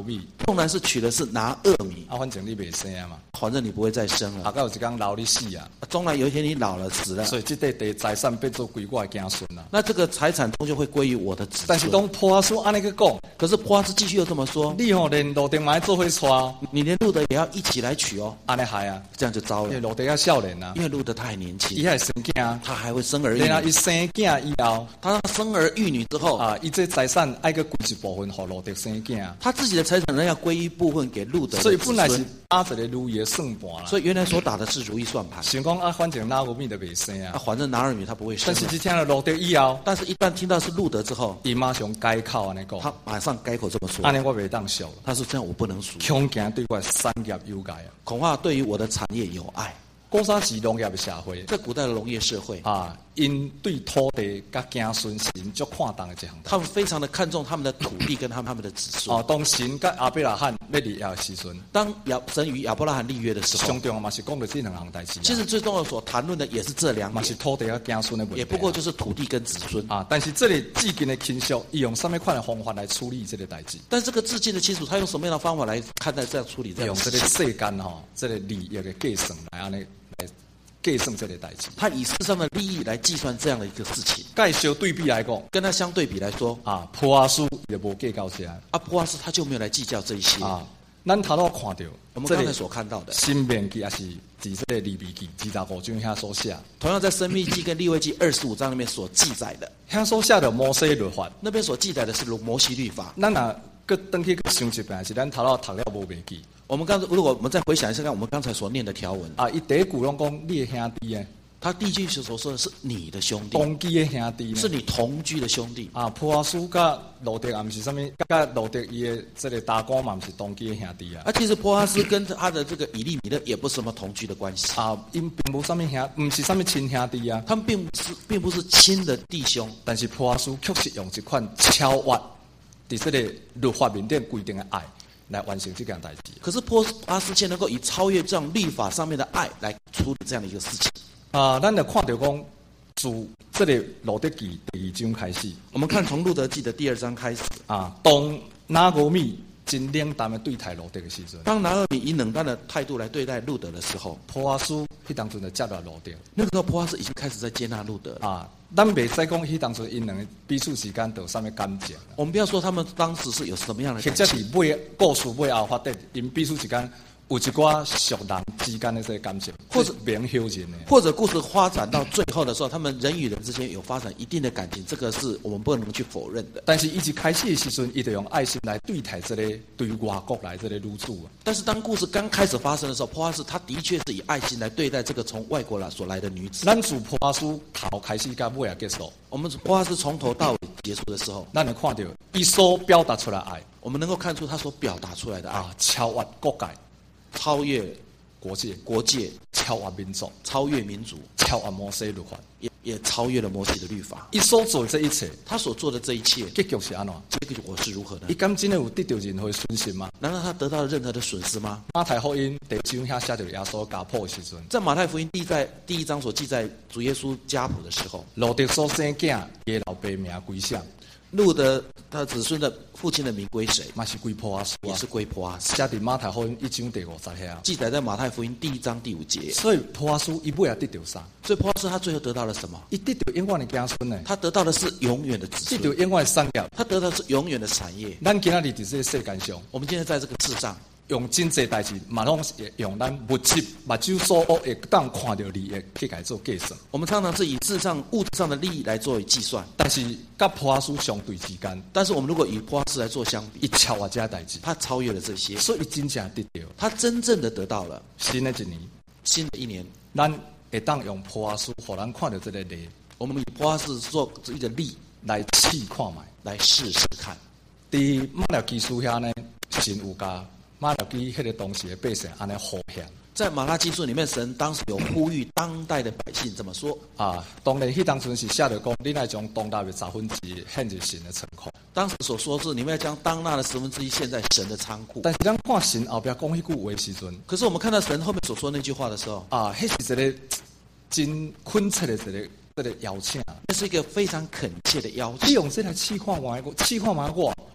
纵然是娶的是拿俄米， 啊，反正你袂生啊嘛， 反正你不会再生了。 啊，到有一天老你死啊， 终然有一天你老了死了， 所以这块地财产变做归我的子孙啦。 那这个财产终究会归于我的子孙。 但是当波阿斯安尼去讲， 可是波阿斯继续又这么说， 你吼连路德嘛要做伙娶， 你连路德也要一起来娶哦， 安尼害啊， 这样就糟了。 因为路德要少年啊， 因为路德他还年轻， 伊还生囝， 他还会生儿育然后女。 伊生囝以后， 他生儿育女之后， 啊，伊这财产爱个归一部分互路德生囝， 他自己的财产呢要归一部分给路德的子所以本来是孙。 打一个如意的算盘啦。 所以原来所打的是如意算盘。 想讲啊，反正拿俄米就袂生啊， 啊， 反正拿尔米他不会生嘛。 但是一听到路德以后， 但是一旦听到是路德之后， 伊马上改口安尼讲， 他马上改口这么说。 安尼我袂当俗， 他说这样我不能属， 恐惊对我的产业有害啊。 恐怕对于我的产业有碍。 古早是农业的社会， 在古代的农业社会， 啊，因对土地甲子孙是足看重的一项代。 他们非常的看重他们的土地跟他们他们的子孙。 哦，当神甲亚伯拉罕要立约的时阵， 当亚神与亚伯拉罕立约的时候， 上重要嘛是讲到这两项代志。 其实最重要所谈论的也是这两嘛是点， 土地甲子孙的问题。 也不过就是土地跟子孙。 啊，但是这里至今的亲属，伊用什么款的方法来处理这个代志？ 但这个至今的亲属，他用什么样的方法来看待这样处理这样用这个的事情？ 世间吼，这个利益的计算来安尼来计算这个代志。 他以世上的利益来计算这样的一个事情， 介绍对比来讲， 跟他相对比来说， 啊，波阿斯也无计较这阿波阿斯他就没有来计较这一些。 啊。咱头头看到，这里我们刚才所看到的， 新命记也是伫这个利未记二十五章遐所写， 同样在生命记跟利未记二十五章里面所记载的， 遐所写的摩西律法。 那边所记载的是摩西律法。 咱若搁登去想一遍，是咱头头读了无袂记我们刚才如果我们再回想一下，看我们刚才所念的条文， 啊。伊第一句拢讲你的兄弟诶， 他第一句所说的是你的兄弟， 同居的兄弟呢是你同居的兄弟。 啊。波阿斯甲路德也毋是啥物，甲路德伊的这个大哥嘛毋是同居的兄弟啊。 啊，其实波阿斯跟他的这个以利米勒也不是什么同居的关系， 啊，因并无啥物兄，毋是啥物亲兄弟啊。 他们并不是并不是亲的弟兄， 但是波阿斯确实用一款超越伫这个律法面顶规定的爱来完成这件代志。 可是波阿斯却能够以超越这样律法上面的爱来处理这样的一个事情。 啊，咱就看到讲，自这个路德记第二章开始， 我们看从路德记的第二章开始， 啊，当拿俄米真冷淡的对待路德的时阵， 当拿俄米以冷淡的态度来对待路德的时候， 波阿斯迄当阵就接纳路德。 那个时候波阿斯已经开始在接纳路德了。 啊，咱袂使讲迄当阵因两个彼此之间有啥物感情， 我们不要说他们当时是有什么样的或者感情， 是尾故事尾后发展，因彼此之间有一寡熟人之间的这个感情， 或者免休人的。 或者故事发展到最后的时候，他们人与人之间有发展一定的感情，这个是我们不能去否认的。 但是伊一开始的时阵，伊就用爱心来对待这个对外国来这个女子啊。 但是当故事刚开始发生的时候，波阿斯他的确是以爱心来对待这个从外国来所来的女子。 咱自波阿斯头开始到尾啊结束， 我们波阿斯从头到尾结束的时候， 咱就看到伊所表达出来的爱我们能够看出他所表达出来的爱， 啊，超越国界、 超越国界、 国界， 超越民族、 超越民族， 超越摩西律法。 也也超越了摩西的律法。 伊所做的这一切， 他所做的这一切， 结局是安怎？ 结果是如何呢伊？敢真的有得到任何的损失吗？ 难道他得到了任何的损失吗？ 马太福音第一章遐写着耶稣家谱的时阵， 在马太福音第一在第一章所记载主耶稣家谱的时候， 路德所生囝，伊的老爸名归谁？ 路德他子孙的父亲的名归谁？ 嘛是归波阿斯啊也是。归波阿斯。 写伫马太福音一章第五十遐。 记载在马太福音第一章第五节。 所以波阿斯伊尾也得到啥？ 所以波阿斯他最后得到了什么？ 伊得到永远的子孙呢？ 他得到的是永远的子得到孙， 永远的产业。 他得到的是永远的产业。 咱今仔日伫这个世间上， 我们今天在这个世上， 用真济代志，嘛拢是用咱物质、目睭所恶会当看到利益去改做计算。 我们常常是以世上物质上的利益来作为计算， 但是甲波阿斯相对之间， 但是我们如果以波阿斯来做相比， 伊超越这代志， 他超越了这些， 所以真正得到他真正的得到了新的一年， 新的一年， 咱会当用波阿斯，互咱看到这个例我们以波阿斯做一个例来试看卖。 来试试看。 伫马拉基书遐呢，神有甲马拉基迄个当时的百姓安尼呼喊在马拉基书里面，神当时有呼吁当代的百姓这么说。 啊，当然迄当阵是写着讲，你来将当代的十分之一献入神的仓库。 当时所说是你们要将当纳的十分之一献在神的仓库。 但是咱看神后壁讲迄句话的时阵， 可是我们看到神后面所说那句话的时候， 啊，迄是一个真恳切的一个一个邀请。 那是一个非常恳切的邀你请。 用这来试看我，试看嘛我，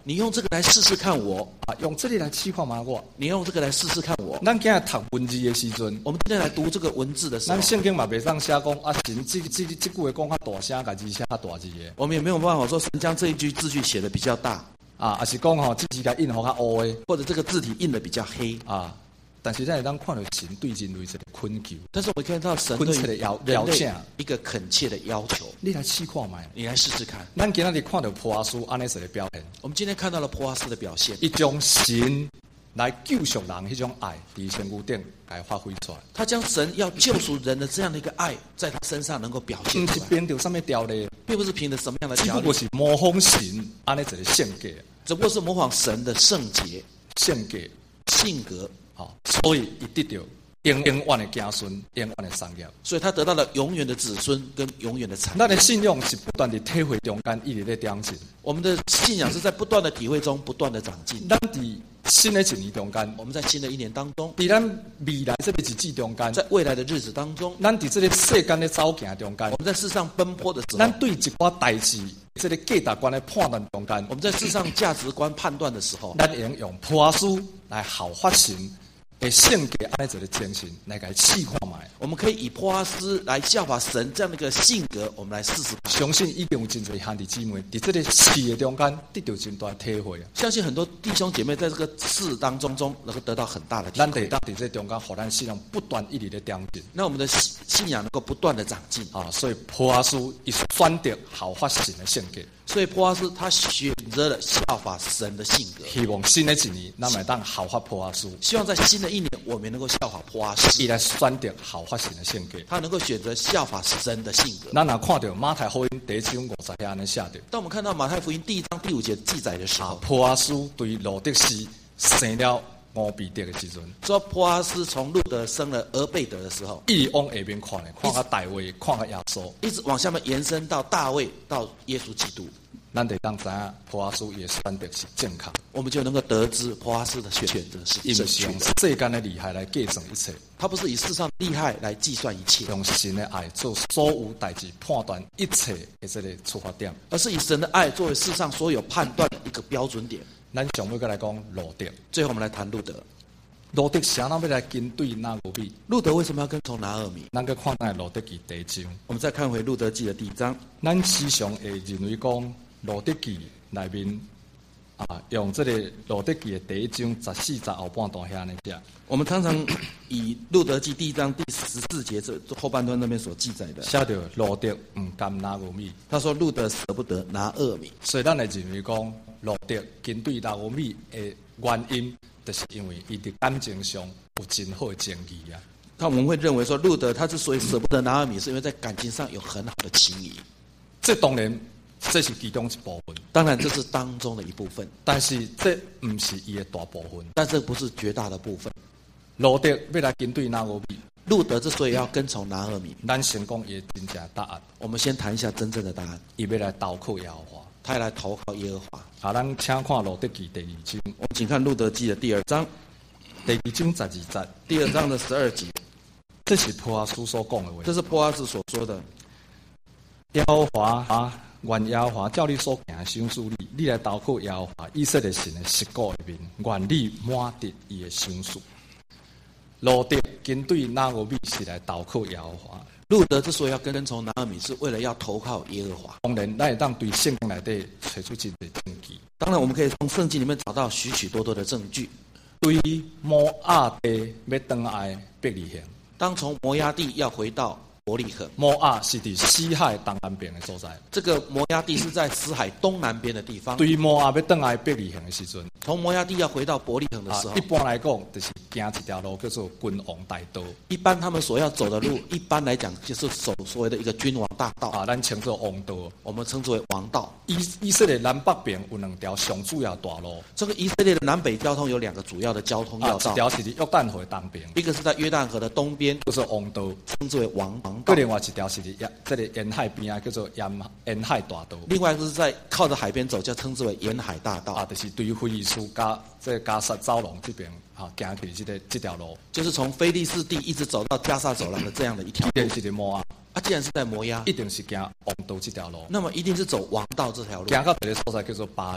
你用这个来试试看我， 啊，用这个来试看嘛我。 你用这个来试试看我。 咱今日读文字的时阵， 我们今天来读这个文字的时候， 咱圣经嘛袂当写讲啊神这这这句话讲较大声，甲字写较大字的。 我们也没有办法说神将这一句字句写的比较大啊，还是讲吼字字甲印好较乌的， 或者这个字体印的比较黑啊。但是咱会当看到神对人类一个恳求， 但是我们看到神恳切的对邀人类邀请， 一个恳切的要求， 你来试看卖。 你来试试看。 咱今日看到波阿斯安尼一个表现， 我们今天看到了波阿斯的表现， 一种神来救赎人迄种爱，伫身躯顶来发挥出来。 他将神要救赎人的这样的一个爱，在他身上能够表现毋是出来， 凭着什么条例， 并不是凭着什么样的只条例， 不过是模仿神安尼一个性格， 只不过是模仿神的圣洁性格。 性格， 好，所以伊得到永永远的子孙，永远的产业。 所以他得到了永远的子孙跟永远的产业。 咱的信仰是不断地体会中间，一直在长进。 我们的信仰是在不断的体会中不断的长进。 咱伫新的一年中间， 我们在新的一年当中， 伫咱未来这个日子中间， 在未来的日子当中， 咱伫这个世间的走行中间， 我们在世上奔波的时候， 咱对一寡代志，这个价值观的判断中间， 我们在世上价值观判断的时候， 咱用用破书来效法神的性格安尼一个精神来甲伊试看卖。 我们可以以波阿斯来效法神这样的一个性格，我们来试试。 相信已经有真侪兄弟姊妹伫这个试的中间得到真大体会啊！ 相信很多弟兄姐妹在这个事当中中能够得到很大的体咱得会。 当伫这中间，互咱信仰不断一直的长进那我们的信信仰能够不断的长进啊！所以破阿书伊选择效法神的性格。 所以波阿斯他选择了效法神的性格， 希望新的一年，咱们当效法破阿书， 希望在新的一年，我们也能够效法波阿斯， 伊来选择效法神的性格。 他能够选择效法神的性格。 咱若看到马太福音第一章五十页安尼写着， 当我们看到马太福音第一章第五节记载的时候， 破阿书对罗德斯生了俄比德的时阵， 说波阿斯从路德生了俄贝德的时候， 一直往下面看的，看到大卫，看到耶稣， 一直往下面延伸到大卫，到耶稣基督。 咱得当知影破阿书也选择是正确， 我们就能够得知波阿斯的选选择是伊毋是用正确的。 世间的厉害来计算一切， 他不是以世上厉害来计算一切， 用神的爱做所有代志判断一切的这个出发点。 而是以神的爱作为世上所有判断的一个标准点。 咱上尾再来讲罗德， 最后我们来谈路德。 罗德谁人要来跟对拿俄米？ 路德为什么要跟从拿俄米？ 咱个看咱罗德记第一章， 我们再看回路德记的第一章。 咱时常会认为讲罗德记内面啊，用这个罗德记的第一章十四、十后半段遐尼写。 我们常常以路德记第一章第十四节这后半段那边所记载的， 写着罗德唔甘拿俄米， 他说路德舍不得拿俄米， 所以咱会认为讲罗德跟对拿俄米的原因，就是因为伊伫感情上有真好的情谊啊。 那我们会认为说路德他之所以舍不得拿俄米，是因为在感情上有很好的情谊。 这当然这是其中一部分， 当然这是当中的一部分， 但是这唔是伊的大部分。 但这不是绝大的部分。 罗德要来跟对拿俄米， 路德之所以要跟从拿俄米， 咱先讲伊的真正答案。 我们先谈一下真正的答案。 伊要来投靠耶和华， 他要来投靠耶和华。 啊，咱请看罗德记第二章， 我们请看路德记的第二章， 第二章十二节， 第二章的十二节， 这是波阿斯所讲的话。 这是波阿斯所说的。 耶和华啊，愿耶和华照你所行的赏赐你，你来投靠耶和华以色列神的十国里面，愿你满得伊的赏赐。罗德跟对拿俄米是来投靠耶和华。 路德之所以要跟从拿俄米，是为了要投靠耶和华。 当然，咱会当对圣经内底找出真侪证据。 当然，我们可以从圣经里面找到许许多多的证据。 对于摩押地要登来伯利恒， 当从摩押地要回到伯利恒， 摩押是伫死海东南边的所在。 这个摩押地是在死海东南边的地方。 对于摩押要登来伯利恒的时阵， 从摩押地要回到伯利恒的时候， 啊，一般来讲就是行一条路叫做君王大道。 一般他们所要走的路，一般来讲就是走所谓的一个君王大道， 啊，咱称作王道。 我们称之为王道。 以以色列南北边有两条上主要大路， 这个以色列的南北交通有两个主要的交通啊， 要道， 一条是伫约旦河东边， 一个是在约旦河的东边， 叫做王道； 称之为王王道个。另外一条是伫沿这个沿海边啊，叫做沿沿海大道。 另外一个是在靠着海边走，叫称之为沿海大道， 啊，就是对菲利斯加这个加沙走廊这边啊，行去这个这条路， 就是从菲利士地一直走到加沙走廊的这样的一条路。 一定是伫摩押， 啊，既然是在摩押， 一定是行王道这条路。 那么一定是走王道这条路。 行到一个所在叫做巴列，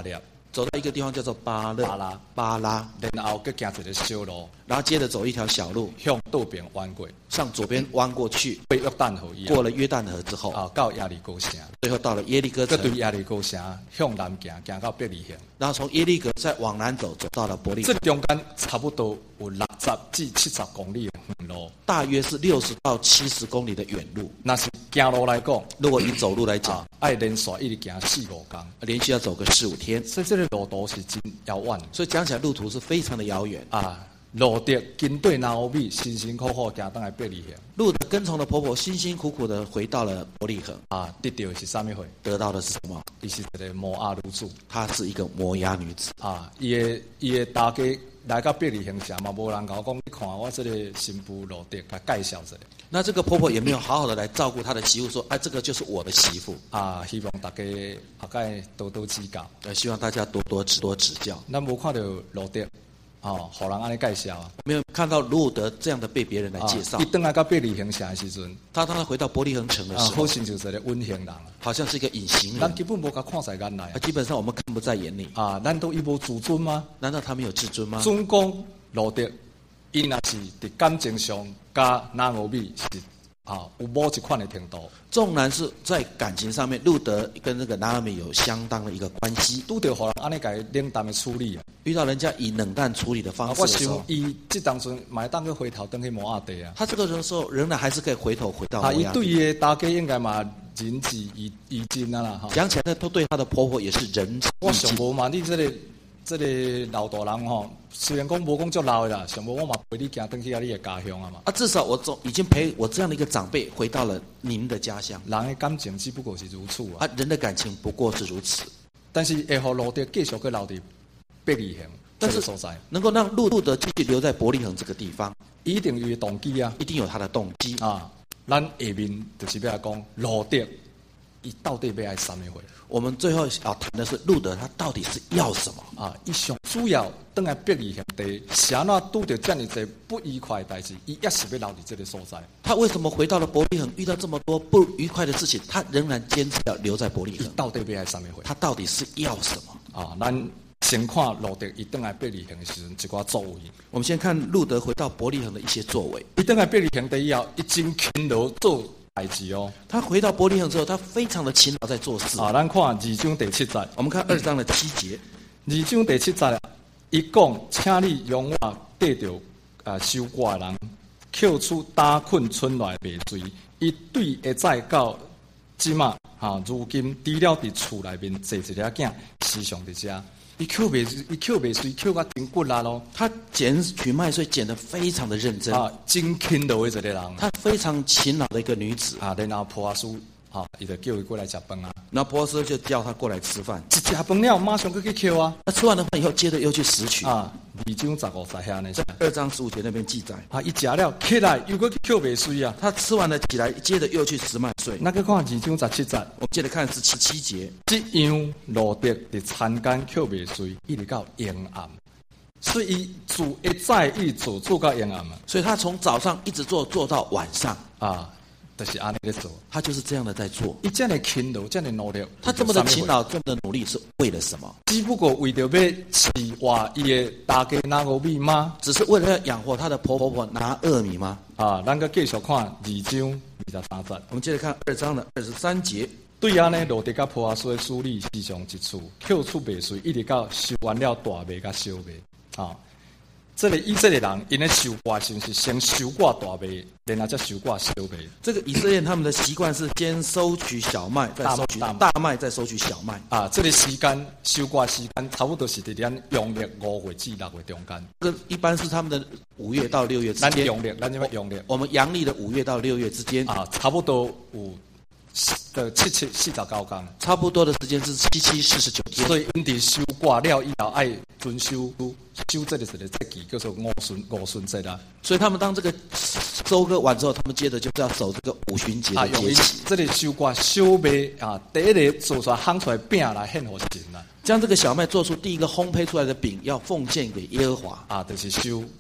走到一个地方叫做巴勒巴拉， 巴拉， 然后再行一个小路， 然后接着走一条小路， 向右边弯过， 向左边弯过去， 过约旦河以后， 过了约旦河之后， 啊，到耶利哥城， 最后到了耶利哥再对城， 耶利哥城向南行，行到伯利恒。 然后从耶利哥再往南走，走到了伯利这恒， 中间差不多有六十至七十公里的远路。 大约是六十到七十公里的远路。 那是行路来讲， 如果以走路来讲啊，，爱连续一直行四五天， 连续要走个四五天， 所以这个路途是真遥远所以讲起来路途是非常的遥远。 啊。路德跟对拿俄米辛辛苦苦行到来伯利恒路的跟从的婆婆辛辛苦苦的回到了伯利恒， 啊，得到的是啥物货？ 得到的是什么？ 伊是一个摩押女子她是一个摩押女子。 啊，伊的伊的大家来到伯利恒城嘛，无人甲我讲，你看我这个新妇路德，甲介绍一下那这个婆婆也没有好好的来照顾她的媳妇，说：“哎，这个就是我的媳妇。 啊，希望大家大概多多指教。” 呃，希望大家多多指多指教。 咱无看到路德哦，互人安尼介绍啊。 没有看到路德这样的被别人来介绍伊。等来到伯利恒城的时阵， 他当他回到伯利恒城的啊， 时候， 好像就是一个隐形人啊。 好像是一个隐形人， 咱根本无甲看在眼内啊，基本上我们看不在眼里。 啊。难道伊无自尊吗？ 难道他没有自尊吗？ 尊公路德，伊若是伫感情上甲拿俄米是啊有某一款的程度， 纵然是在感情上面，路德跟那个拿俄米有相当的一个关系， 拄着互人安尼甲伊冷淡的处理啊。 遇到人家以冷淡处理的方啊，我想式的时候， 伊即当阵嘛会当去回头等去摩押地啊。 他这个人时候仍然还是可以回头回到啊，伊摩押地。 对伊的大家应该嘛仁至义义尽啊啦哈。 讲起来，都对他的婆婆也是仁至我义尽。 想无嘛，你这个这个老大人吼，虽然讲无讲足老的啦，想无我嘛陪你行登去啊你的家乡啊嘛。 啊，至少我总已经陪我这样的一个长辈回到了您的家乡。 人的感情只不过是如此啊。 啊，人的感情不过是如此。 但是会互路德继续去留伫伯利恒这但是个所在， 能够让路路德继续留在伯利恒这个地方， 一定有伊的动机啊一定有他的动机。 啊！咱下面就是要来讲路德，伊到底要爱啥物货我们最后要谈的是路德，他到底是要什么？ 啊？伊上主要等来伯利恒地，是安怎拄着遮尔济不愉快的代志，伊也是要留伫这个所在。 他为什么回到了伯利恒，遇到这么多不愉快的事情，他仍然坚持要留在伯利伊恒？ 到底要爱啥物货他到底是要什么？ 啊？咱先看路德伊等来伯利恒的时阵一寡作为。 我们先看路德回到伯利恒的一些作为。 伊等来伯利恒地以后，伊真勤劳做代志哦。 他回到伯利恒之后，他非常的勤劳在做事。 啊，咱看二章第七节。 我们看二章的七节， 二章第七节啊，伊讲，请你容我缀着啊收割的人，扣取打困村内未遂，伊对会再到即马哈，如今除了伫厝内面坐一个囝，时常伫遮，伊扣未伊扣未遂，扣甲真骨力咯。 他捡取麦穗捡得非常的认真， 啊，真勤劳的一个人。 她非常勤劳的一个女子。 啊，然后普阿叔啊，伊就叫伊过来食饭啊。 那波斯就叫他过来吃饭， 一食饭了，马上去去扣啊。 那吃完了饭以后，接着又去拾取。 啊，二章十五节遐呢。 在二章十五节那边记载， 啊，伊食了起来又搁去扣未遂啊。 他吃完了起来，接着又去拾麦穗。 那个看二章十七节。 我们接着看是十七节， 这样路德伫参间扣未遂，一直到阴暗，所以伊自一早一直做做到阴暗啊。 所以他从早上一直做做到晚上， 啊，就是安尼咧做。 他就是这样的在做。 伊这么勤劳，这么努力， 他这么的勤劳，这么的努力，是为了什么？ 只不过为着要饲活伊的大家拿俄米吗？ 只是为了要养活他的婆婆拿厄米吗？ 啊，咱个继续看二章二十三节。 我们接着看二章的二十三节。 对安尼，路德甲普阿斯的处理时常一处，扣出未遂，一直到收完了大麦甲小麦。啊，这个以色列人因咧收割是毋是先收割大麦，然后再收割小麦？ 这个以色列人他们的习惯是先收取小麦，再收取大麦大麦，再收取小麦。 啊，这个时间收割时间差不多是伫咱阳历五月至六月中间。 这个一般是他们的五月到六月之间。 咱阳历，咱就要阳历。 我们阳历的五月到六月之间啊，差不多有的七七四十九天。 差不多的时间是七七四十九天。 所以因伫收割了以后，爱遵守守这个是个节期，叫做五旬五旬节啦。 所以他们当这个收割完之后，他们接着就是要守这个五旬节啊，用伊的节期， 这个收割小麦啊，第一个做出来烘出来饼来献互神啦。 将这个小麦做出第一个烘焙出来的饼，要奉献给耶和华。 啊，就是收这个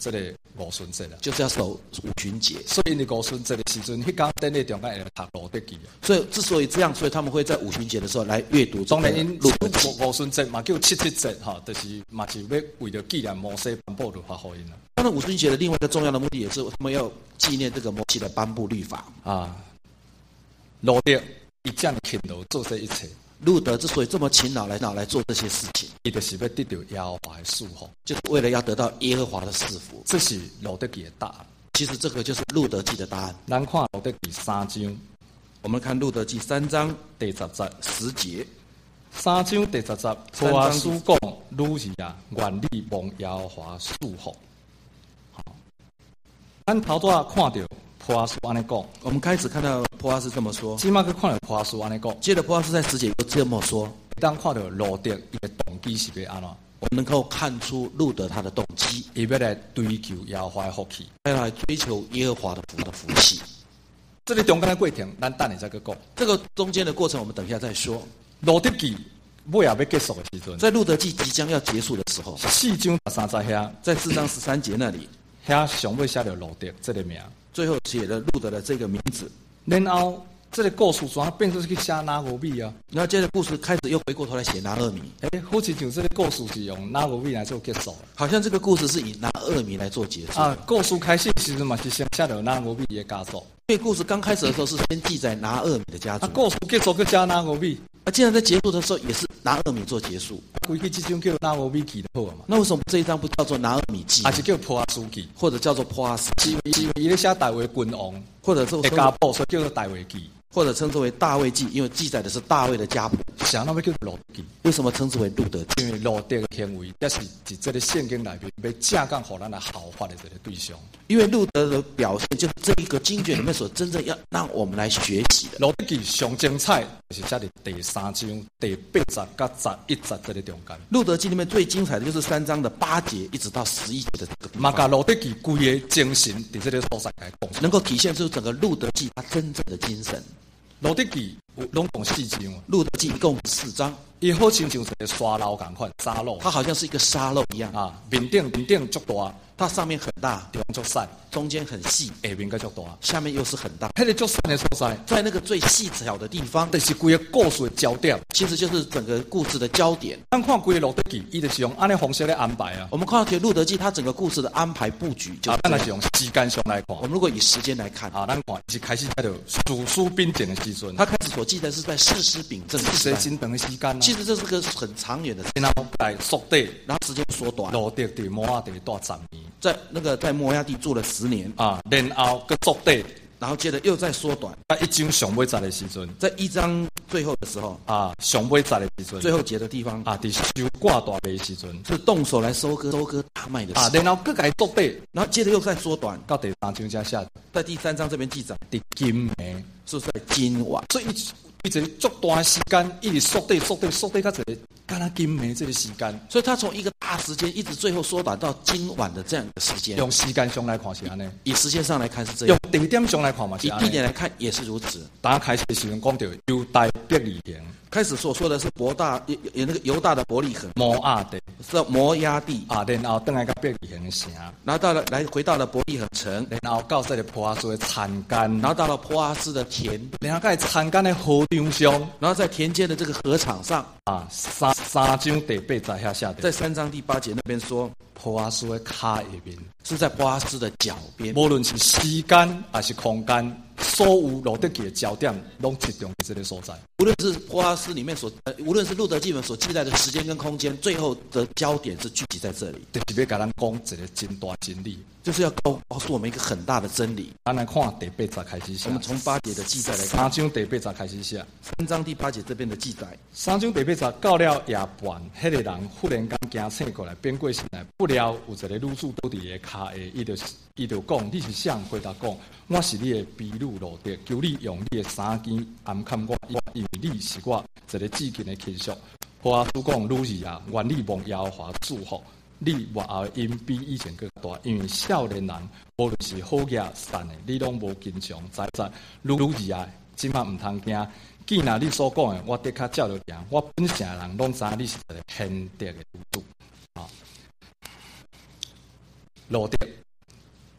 五旬节啦， 就是要守五旬节。 所以因为五旬节的时阵，迄天等咧中间会读路德记。 所以之所以这样，所以他们会在五旬节的时候来阅读。 当然，因路德记五旬节嘛叫七七节哈，就是嘛是要为了纪念摩西颁布律法给因啦。 当然，五旬节的另外一个重要的目的，也是他们要纪念这个摩西的颁布律法啊。路德伊这样勤劳做这一切。 路德之所以这么勤劳来劳来做这些事情， 伊就是要得到耶和华的祝福， 就是为了要得到耶和华的赐福。 这是路德记的答案。 其实这个就是路德记的答案。 咱看路德记三章， 我们看路德记三章第十节， 十节。 三章第十节，波阿斯讲：女儿啊，愿你蒙耶和华祝福。好，咱头拄仔看到波阿斯安尼讲， 我们开始看到波阿斯这么说， 即马去看到波阿斯安尼讲， 接着波阿斯在十节又这么说。 当看到路德伊的动机是要安怎？ 我们能够看出路德他的动机， 伊要来追求耶和华的福气， 要来追求耶和华的福的福气。 这个中间的过程，咱等下再去讲。 这个中间的过程，我们等一下再说。 路德记尾也要结束的时阵， 在路德记即将要结束的时候， 四章十三节遐， 在四章十三节那里， 遐上尾写着路德这个名， 最后写了路德的这个名字。 然后这个故事转变出去写拿俄米啊， 然后接着故事开始又回过头来写拿俄米。 哎，好似像这个故事是用拿俄米来做结束， 好像这个故事是以拿俄米来做结束啊。故事开始时阵嘛是先写着拿俄米的家族， 因为故事刚开始的时候是先记载拿俄米的家族， 啊，故事结束去写拿俄米， 啊，既然在结束的时候也是拿俄米做结束， 规矩这种叫拿俄米记就好嘛。 那为什么这一章不叫做拿俄米记， 还是叫波阿斯记， 或者叫做波阿斯记？ 因为伊咧写大卫君王， 或者说的家谱，所以叫做大卫记。 或者称之为大卫记，因为记载的是大卫的家谱。 想那么叫路德记？ 为什么称之为路德记？ 因为路德的行为，这是在这个圣经里面要正讲给咱来效法的这个对象。 因为路德的表现，就是这一个经卷里面所真正要让我们来学习的。 路德记上精彩，就是写在第三章第八节到十一节这个中间。 路德记里面最精彩的就是三章的八节一直到十一节的这个地方。 嘛，把路德记规个精神在这个所在来讲， 能够体现出整个路德记它真正的精神。 路德记有拢共四章， 路德记一共四章， 伊好亲像一个沙漏共款，沙漏， 它好像是一个沙漏一样啊，面顶面顶足大， 它上面很大， 地方足细， 中间很细， 下面个足大， 下面又是很大。 迄个足细的所在， 在那个最细小的地方， 就是规个故事的焦点， 其实就是整个故事的焦点。 咱看规个路德记，伊就是用安尼方式来安排啊。 我们看到《路德记》，它整个故事的安排布局，就啊，咱是用时间上来看。 我们如果以时间来看， 啊，咱看是开始在着史书秉政的时阵， 他开始所记载是在士师秉政的时代， 真长的时间啊。 其实这是个很长远的， 然后来缩短， 然后时间缩短。 路德在摩押地待十年， 在那个在摩押地住了十年啊，然后搁缩短， 然后接着又再缩短。 在一章上尾节的时阵， 在一章最后的时候啊，上尾节的时阵， 最后节的地方啊，伫收挂大麦的时阵， 是动手来收割收割大麦的时候啊，然后搁改缩短， 然后接着又再缩短， 到第三章才下， 在第三章这边记载， 伫今暝是在今晚， 所以一直足大时间，一直缩短缩短缩短到一个，敢若今暝这个时间， 所以他从一个大时间一直最后缩短到今晚的这样的时间。 用时间上来看是安尼， 以时间上来看是这样， 用地点上来看嘛是以安尼， 地点来看也是如此。 大家开始的时阵讲到犹大伯利恒， 开始所说的是伯大有有那个犹大的伯利恒， 摩押地是摩押地啊，然后等来到伯利恒的城， 然后到了来回到了伯利恒城， 然后到这个波阿斯的田间， 然后到了波阿斯的田， 然后在田间的河场上， 然后在田间的这个河场上啊，三三章第八节遐写的， 在三章第八节那边说， 波阿斯的脚下面， 是在波阿斯的脚边， 无论是时间还是空间，所有路德记的焦点拢集中在这个所在。 无论是波阿斯里面所，呃，无论是路德记本所记载的时间跟空间，最后的焦点是聚集在这里， 就是要甲咱讲一个真大真理， 就是要告告诉我们一个很大的真理。 咱来看第八节开始写， 我们从八节的记载来看， 三章第八节开始写， 三章第八节这边的记载， 三章第八节到了夜半，迄、那个人忽然间惊醒过来，变过神来，不料有一个女子倒伫伊脚下，伊就伊就讲，你是谁？回答讲，我是你的婢女路德，求你用你的衫件暗砍我，因为你是我一个至近的亲属。波阿斯讲，女儿啊，愿你蒙耶和华祝福。你活后的因比以前更大，因为少年人无论是好嘢善的，你拢无经常在在。女儿啊，即马唔通惊，既然你所讲的，我的确照着行。我本城的人拢知你是一个贤德的女子。啊，路德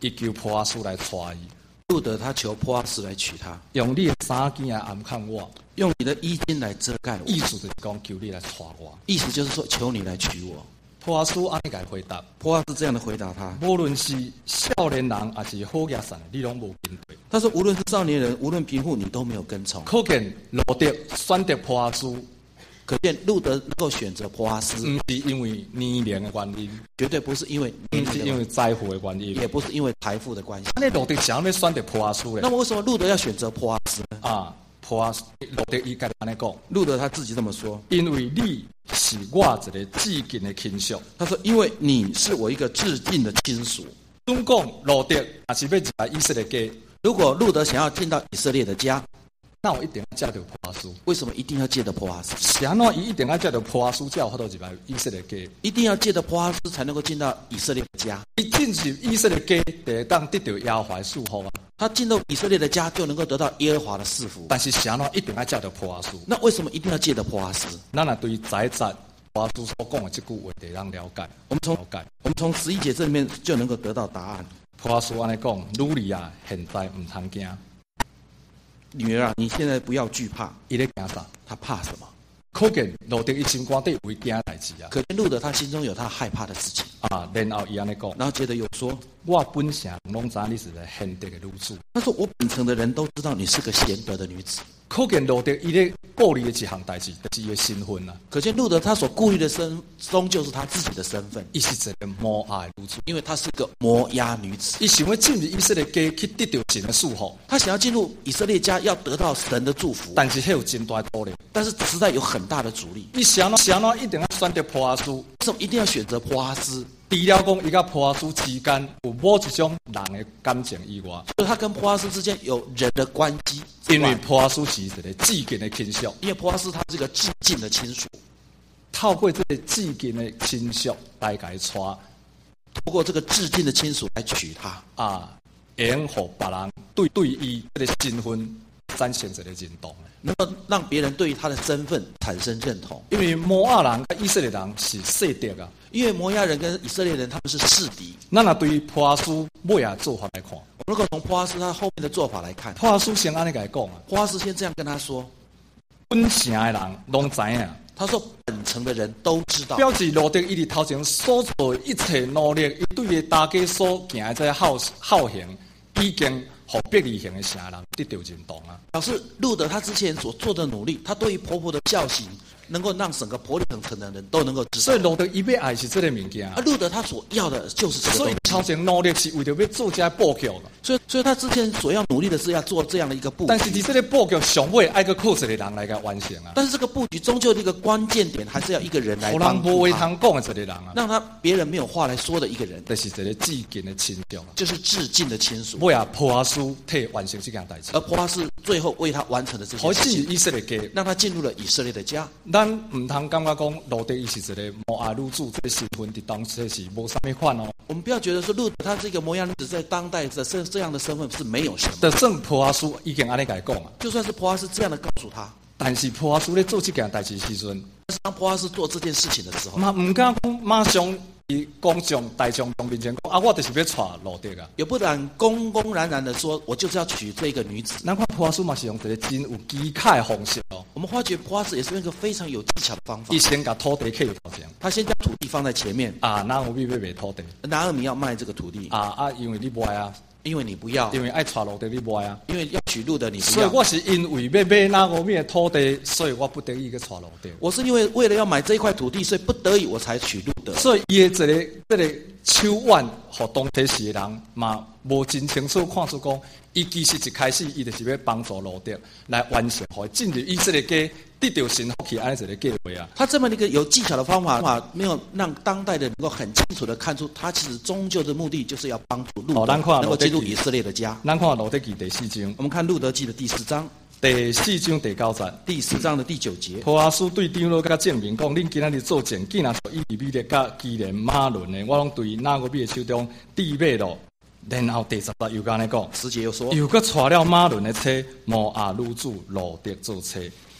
伊求波阿斯来娶伊。 路德他求波阿斯来娶她， 用你的衫件来暗看我， 用你的衣襟来遮盖我。 意思就是讲求你来娶我。 意思就是说，求你来娶我。 波阿斯安尼甲伊回答， 波阿斯这样的回答他， 无论是少年人还是好野善，你拢无跟对。 他说，无论是少年人，无论贫富，你都没有跟从。 可见路德选择波阿斯， 可见路德能够选择波阿斯， 唔是因为年龄的原因， 绝对不是因为唔年龄的是因为财富的原因， 也不是因为财富的关系。 那路德想要选择波阿斯咧？ 那么为什么路德要选择波阿斯呢？ 啊，波阿斯路德伊家己安尼讲， 路德他自己这么说， 因为你是我一个至近的亲属。 他说，因为你是我一个至近的亲属。 总讲路德也是要入来以色列家， 如果路德想要进到以色列的家， 那我一定要接到波阿斯。 为什么一定要借的波阿斯？ 是安怎伊一定要接到波阿斯，才有法度入来以色列家。 一定要借的波阿斯才能够进到以色列的家。 伊进入以色列家，得当得到耶和华的祝福啊。 他进到以色列的家，就能够得到耶和华的赐福。 但是是安怎一定要接到波阿斯？ 那为什么一定要借的波阿斯？ 咱若对宰宰波阿斯所讲的这句话，得让了解。 我们从了解， 我们从十一节这里面就能够得到答案。 波阿斯安尼讲，女儿啊，现在唔通惊。 女儿啊，你现在不要惧怕。 伊咧惊啥？ 他怕什么？ 可见路德伊心肝底有惊代志啊。 可见路德他心中有他害怕的事情啊。然后伊安尼讲， 然后接着又说， 我本城拢知你是个贤德的女子。 他说，我本城的人都知道你是个贤德的女子。 可见路德伊咧顾虑的一项代志，就是伊的身份啊。 可见路德他所顾虑的身，终究是他自己的身份。 伊是一个摩押的女子， 因为她是个摩押女子。 伊想要进入以色列家去得到神的祝福。 他想要进入以色列家，要得到神的祝福。 但是迄有真大的阻力。 但是实在有很大的阻力。 你想喏，想喏，一定要选择波阿斯。为什么一定要选择波阿斯？ 除了讲伊甲波阿斯之间有某一种人的感情以外， 所以他跟波阿斯之间有人的关系。 因为波阿斯是一个至近的亲属， 因为波阿斯他是一个至近的亲属， 透过这个至近的亲属来给娶， 透过这个至近的亲属来娶她啊，会用互别人对对伊这个身份产生一个认同。 能够让别人对于他的身份产生认同， 因为摩押人跟以色列人是势敌啊。 因为摩押人跟以色列人他们是势敌。 咱若对波阿斯尾啊做法来看， 如果从波阿斯他后面的做法来看， 波阿斯先安尼甲伊讲啊， 波阿斯先这样跟他说： 本城的人拢知影。 他说本城的人都知道， 表示路德伊伫头前所做一切努力，伊对伊大家所行的这个好好行，已经。互别离行的城人得到认同啊！ 表示路德他之前所做的努力，他对于婆婆的孝行，能够让整个伯利恒城的人都能够知道。 所以路德伊要爱是这个物件。 而路德他所要的就是这个东西。 所以头前努力是为了要做这布局的。 所以，所以他之前所要努力的是要做这样的一个布局。 但是你这个布局上尾爱个靠一个人来个完成啊！ 但是这个布局终究的一个关键点，还是要一个人来帮助他。 无人无话通讲的一个人啊， 让他别人没有话来说的一个人， 就是一个至近的亲属， 就是至近的亲属。 尾啊，波阿斯替完成这件代志。 而波阿斯最后为他完成了这件事情， 以色列家， 让他进入了以色列的家。 咱唔通感觉讲路德伊是一个摩押女子，这个身份伫当时是无啥物款哦。 我们不要觉得说路德他这个摩押女子在当代的这这样的身份是没有什么。 就算波阿斯已经安尼甲伊讲啊， 就算是波阿斯这样的告诉他， 但是波阿斯咧做这件代志时阵， 但是当波阿斯做这件事情的时候， 嘛唔敢讲马上。伊公众大众面前讲啊，我就是要娶路德啊， 也不敢公公然然的说，我就是要娶这个女子。 咱看波阿斯嘛是用一个真有技巧的方式哦。 我们发觉波阿斯也是用一个非常有技巧的方法。 伊先把土地刻入头前， 他先将土地放在前面啊，拿俄米要卖土地， 拿俄米要卖这个土地啊啊，因为你卖啊。 因为你不要， 因为爱娶路德你卖啊， 因为要娶路德你不要， 所以我是因为要买拿俄米的土地，所以我不得已去娶路德。 我是因为为了要买这一块土地，所以不得已我才娶路德。 所以伊的这个这个手腕，和当时时的人嘛，无真清楚看出讲，伊其实一开始伊就是要帮助路德来完成，和进入以色列家得到神福气安一个计划啊。 他这么一个有技巧的方法，没有让当代的人能够很清楚的看出，他其实终究的目的就是要帮助路德能够进入以色列的家。 咱看路德记第四章， 我们看路德记的第四章。 第四章第九节， 第四章的第九节， 波阿斯对长老甲证明讲：恁今仔日做证，既然说以利米勒甲基连马伦的，我拢对拿俄米的手中地买了。然后第十节又安尼讲， 十节又说， 又搁娶了马伦的妻摩押女子路德做妻。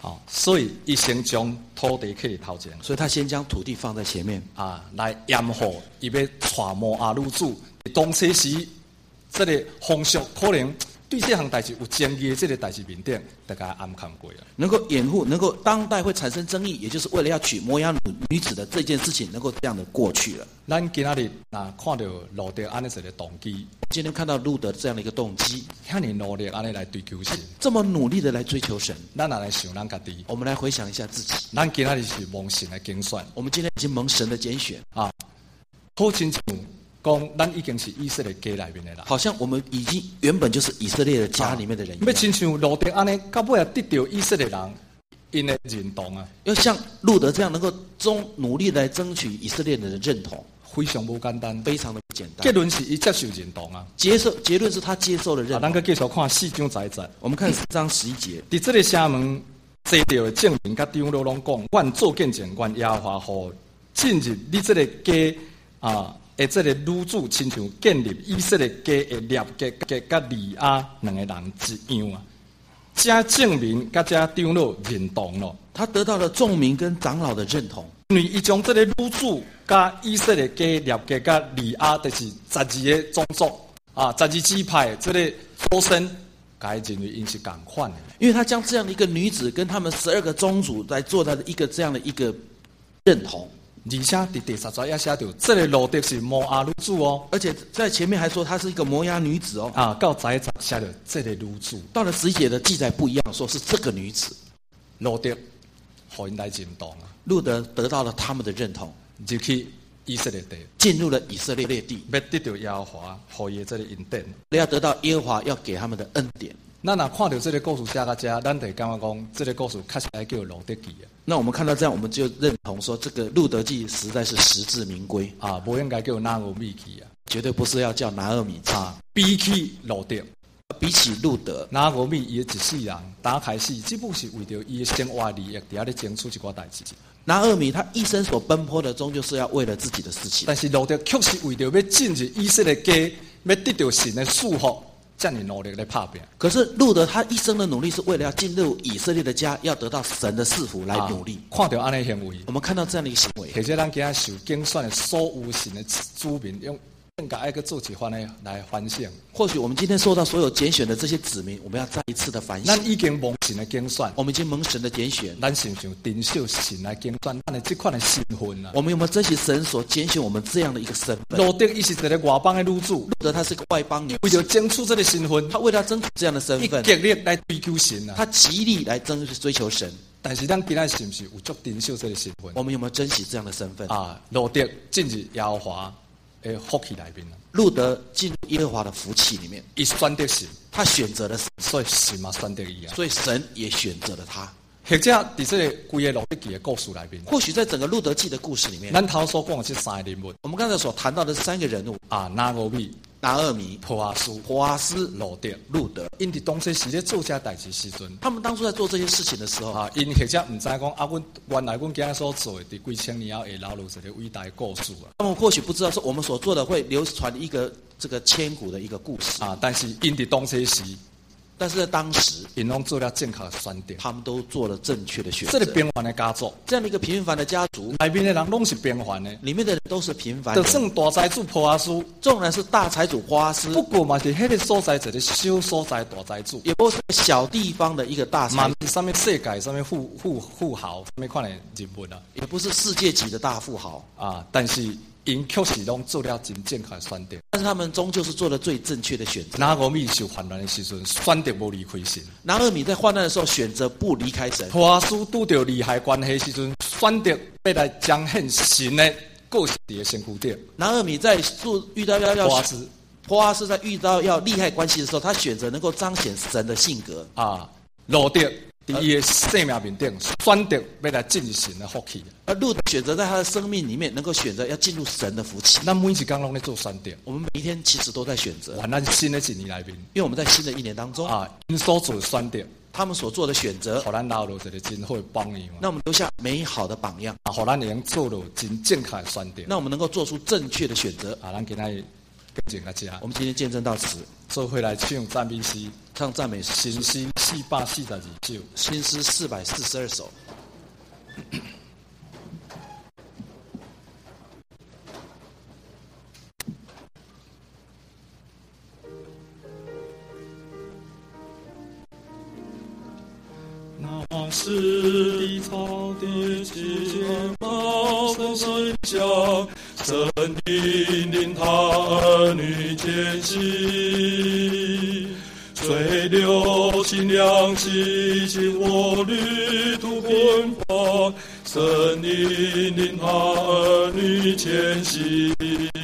哦，所以伊先将土地去头前， 所以他先将土地放在前面啊，来掩护伊要娶摩押女子。当时时，这个风俗可能对这项代志有争议的这个代志面顶，大家暗看过了。 能够掩护，能够当代会产生争议，也就是为了要娶摩押女子的这件事情，能够这样的过去了。 咱今仔日啊，看到路德安尼一个动机， 今天看到路德这样的一个动机， 遐尼努力安尼来追求神， 这么努力的来追求神， 咱也来想咱家己。 我们来回想一下自己， 咱今仔日是蒙神的拣选， 我们今天已经蒙神的拣选啊，好亲像讲，咱已经是以色列家里面的人， 好像我们已经原本就是以色列的家里面的人一样。 要亲像路德安尼，到尾也得到以色列人因的认同啊。 要像路德这样，能够中努力来争取以色列人的认同， 非常不简单， 非常的不简单。 结论是伊接受认同啊， 接受结论是他接受了认同。 啊，咱个继续看四章十一节， 我们看四章十一节， 伫这个城门坐着的证明，甲长老拢讲，阮做见证，阮耶和华互进入你这个家啊。诶，这个女子亲像建立以色列家的列家家甲利亚两个人一样啊，这证明甲这长老认同了， 他得到了众民跟长老的认同， 因为伊将这个女子甲以色列家列家甲利亚，就是十二个种族啊，十二支派这个出身，甲伊认为因是共款的， 因为他将这样的一个女子跟他们十二个宗族来做他的一个这样的一个认同。 而且伫第十节也写到，这个路德是摩押女子哦， 而且在前面还说她是一个摩押女子哦。 啊，到十一节写到这个女子， 到了十一节的记载不一样，说是这个女子， 路德互因来认同啊， 路德得到了他们的认同， 入去以色列地， 进入了以色列列地， 要得到耶和华互伊的这个恩典， 要得到耶和华要给他们的恩典。 咱若看到这个故事写到这，咱就感觉讲，这个故事确实来叫路德记啊。 那我们看到这样，我们就认同说，这个路德记实在是实至名归啊，不应该叫拿俄米记啊， 绝对不是要叫拿俄米记啊。比起路德， 比起路德， 拿俄米伊的一世人，打开始只不过是为着伊的生活利益，伫遐咧争取一寡代志。 拿俄米他一生所奔波的，终究是要为了自己的事情。 但是路德确实为着要进入以色列家，要得到神的祝福。这样努力来打拼， 可是路德他一生的努力是为了要进入以色列的家，要得到神的赐福来努力。 啊、看到安尼行为， 我们看到这样的一个行为， 或者咱今仔受拣选的所有神的子民，用更加爱个做一番来来反省。 或许我们今天受到所有拣选的这些子民，我们要再一次的反省。 咱已经蒙神的拣选， 我们已经蒙神的拣选， 咱想想珍惜神来拣选咱的这款的身份啊。 我们有没有珍惜神所拣选我们这样的一个身份？ 路德伊是一个外邦的女子， 路德她是个外邦女， 为了争取这个身份， 她为了争取这样的身份， 极力来追求神啊。 她极力来争取追求神。 但是咱今仔是不是有足珍惜这个身份？ 我们有没有珍惜这样的身份啊？路德进入耶和华的福气里面啊。 路德进入耶和华的福气里面， 伊选择神， 他选择了神， 所以神嘛选择伊啊， 所以神也选择了他。 或者伫这个规个路德记的故事里面， 或许在整个路德记的故事里面， 咱头所讲的这三个人物， 我们刚才所谈到的三个人物啊，拿俄米、 拿俄米、 波阿斯、 波阿斯、 路德、 路德， 因伫当时是咧做这代志时阵， 他们当初在做这些事情的时候啊，因或者唔知讲啊，阮原来阮今日所做的，伫几千年后会留落一个伟大的故事啊。 他们或许不知道，是我们所做的会流传一个这个千古的一个故事啊，但是因伫当时时。 但是在当时， 因拢做了正确的选择， 他们都做了正确的选择。 这个平凡的家族， 这样的一个平凡的家族， 里面的人拢是平凡的， 里面的人都是平凡的。 就算大财主波阿斯， 纵然是大财主波阿斯， 不过嘛是迄个所在一个小所在大财主， 也不是小地方的一个大财主， 嘛是什么世界什么富富富豪什么款的人物啊， 也不是世界级的大富豪啊，但是。因确实拢做了真正确的选择， 但是他们终究是做了最正确的选择。 拿俄米受患难的时阵，选择无离开神； 拿俄米在患难的时候选择不离开神。 波阿斯拄到利害关系时阵，选择要来彰显神的个性的身躯顶。 拿俄米在做遇到要要波阿斯， 波阿斯在遇到要利害关系的时候，他选择能够彰显神的性格啊，路德。伫伊的生命面顶，选择要来进入神的福气。 而路德选择在他的生命里面，能够选择要进入神的福气。 咱每一天拢在做选择， 我们每一天其实都在选择。 在咱新的一年里面， 因为我们在新的一年当中啊，因所做的选择， 他们所做的选择， 互咱留落一个真好的榜样。 那我们留下美好的榜样， 啊，互咱能做到真正确的选择。 那我们能够做出正确的选择。 啊，咱今仔见到这， 我们今天见证到此， 做回来唱赞美诗， 唱赞美诗， 新诗四百四十二首， 新诗四百四十二首。 那时的草地之间，茂盛馨香，神引领他儿女前行。水流清凉洗净我旅途奔放，神引领他儿女前行。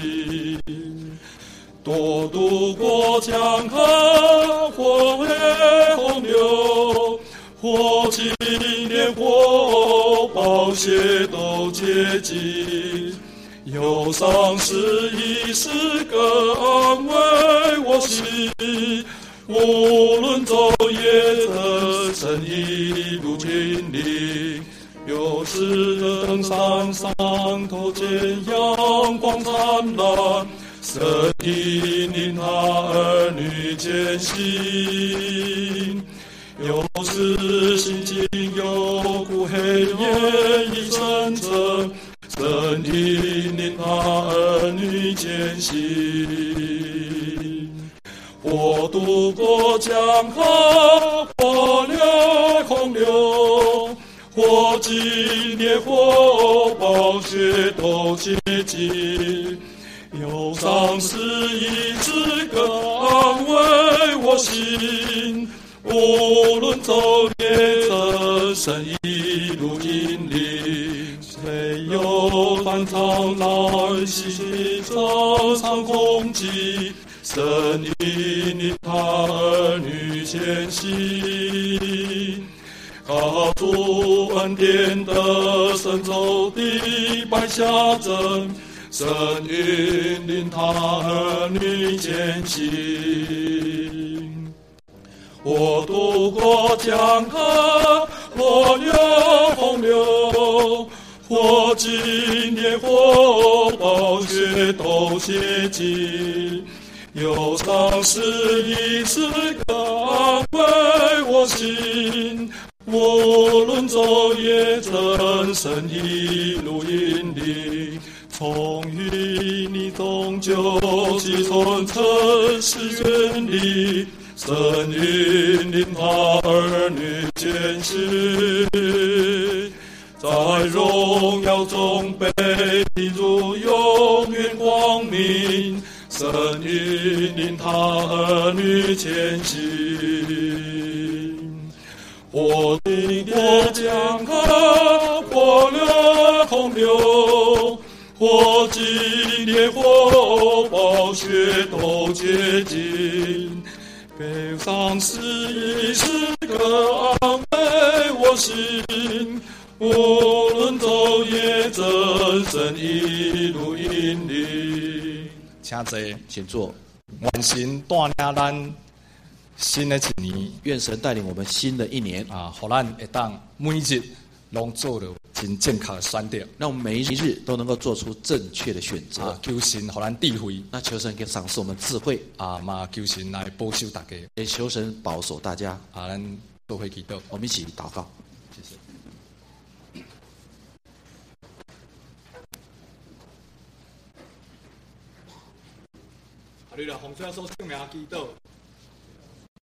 多渡过江河，或黑洪流，或激烈火暴雪都接近，忧伤时已是个安慰我心。无论昼夜的神一路经历，有时登山上头见阳光灿烂，神引领他儿女前行。有时心境有苦，黑夜已深沉，神引领他儿女前行。我渡过江河，或流洪流，或激烈火暴雪都接近，忧伤时已是个安慰我心。无论昼夜的神一路引领，谁有翻长来袭这场攻击，神引领他儿女前行。靠主恩典的神走的败下阵，神引领他儿女前行。我渡过江河，或流洪流，或激烈火暴雪都接近，忧伤时已是个安慰我心。无论昼夜真神一路引领，从淤泥中救济从尘世远离，神引领他儿女前行，在荣耀中被入永远光明，神引领他儿女前行。我渡过江河，或流洪流，或激烈火暴雪都接近，悲伤时已是个安慰我心。无论昼夜真神一路引领。请坐， 请坐。 愿神带领咱新的一年， 愿神带领我们新的一年啊，互咱会当每日拢做了真正确的选择， 让我们每一日都能够做出正确的选择。 啊，求神互咱智慧， 那求神给赏赐我们智慧啊嘛，求神来保守大家， 也求神保守大家。 啊，咱都会祈祷， 我们一起祷告。 谢谢。啊，你啦，洪水所姓名祈祷。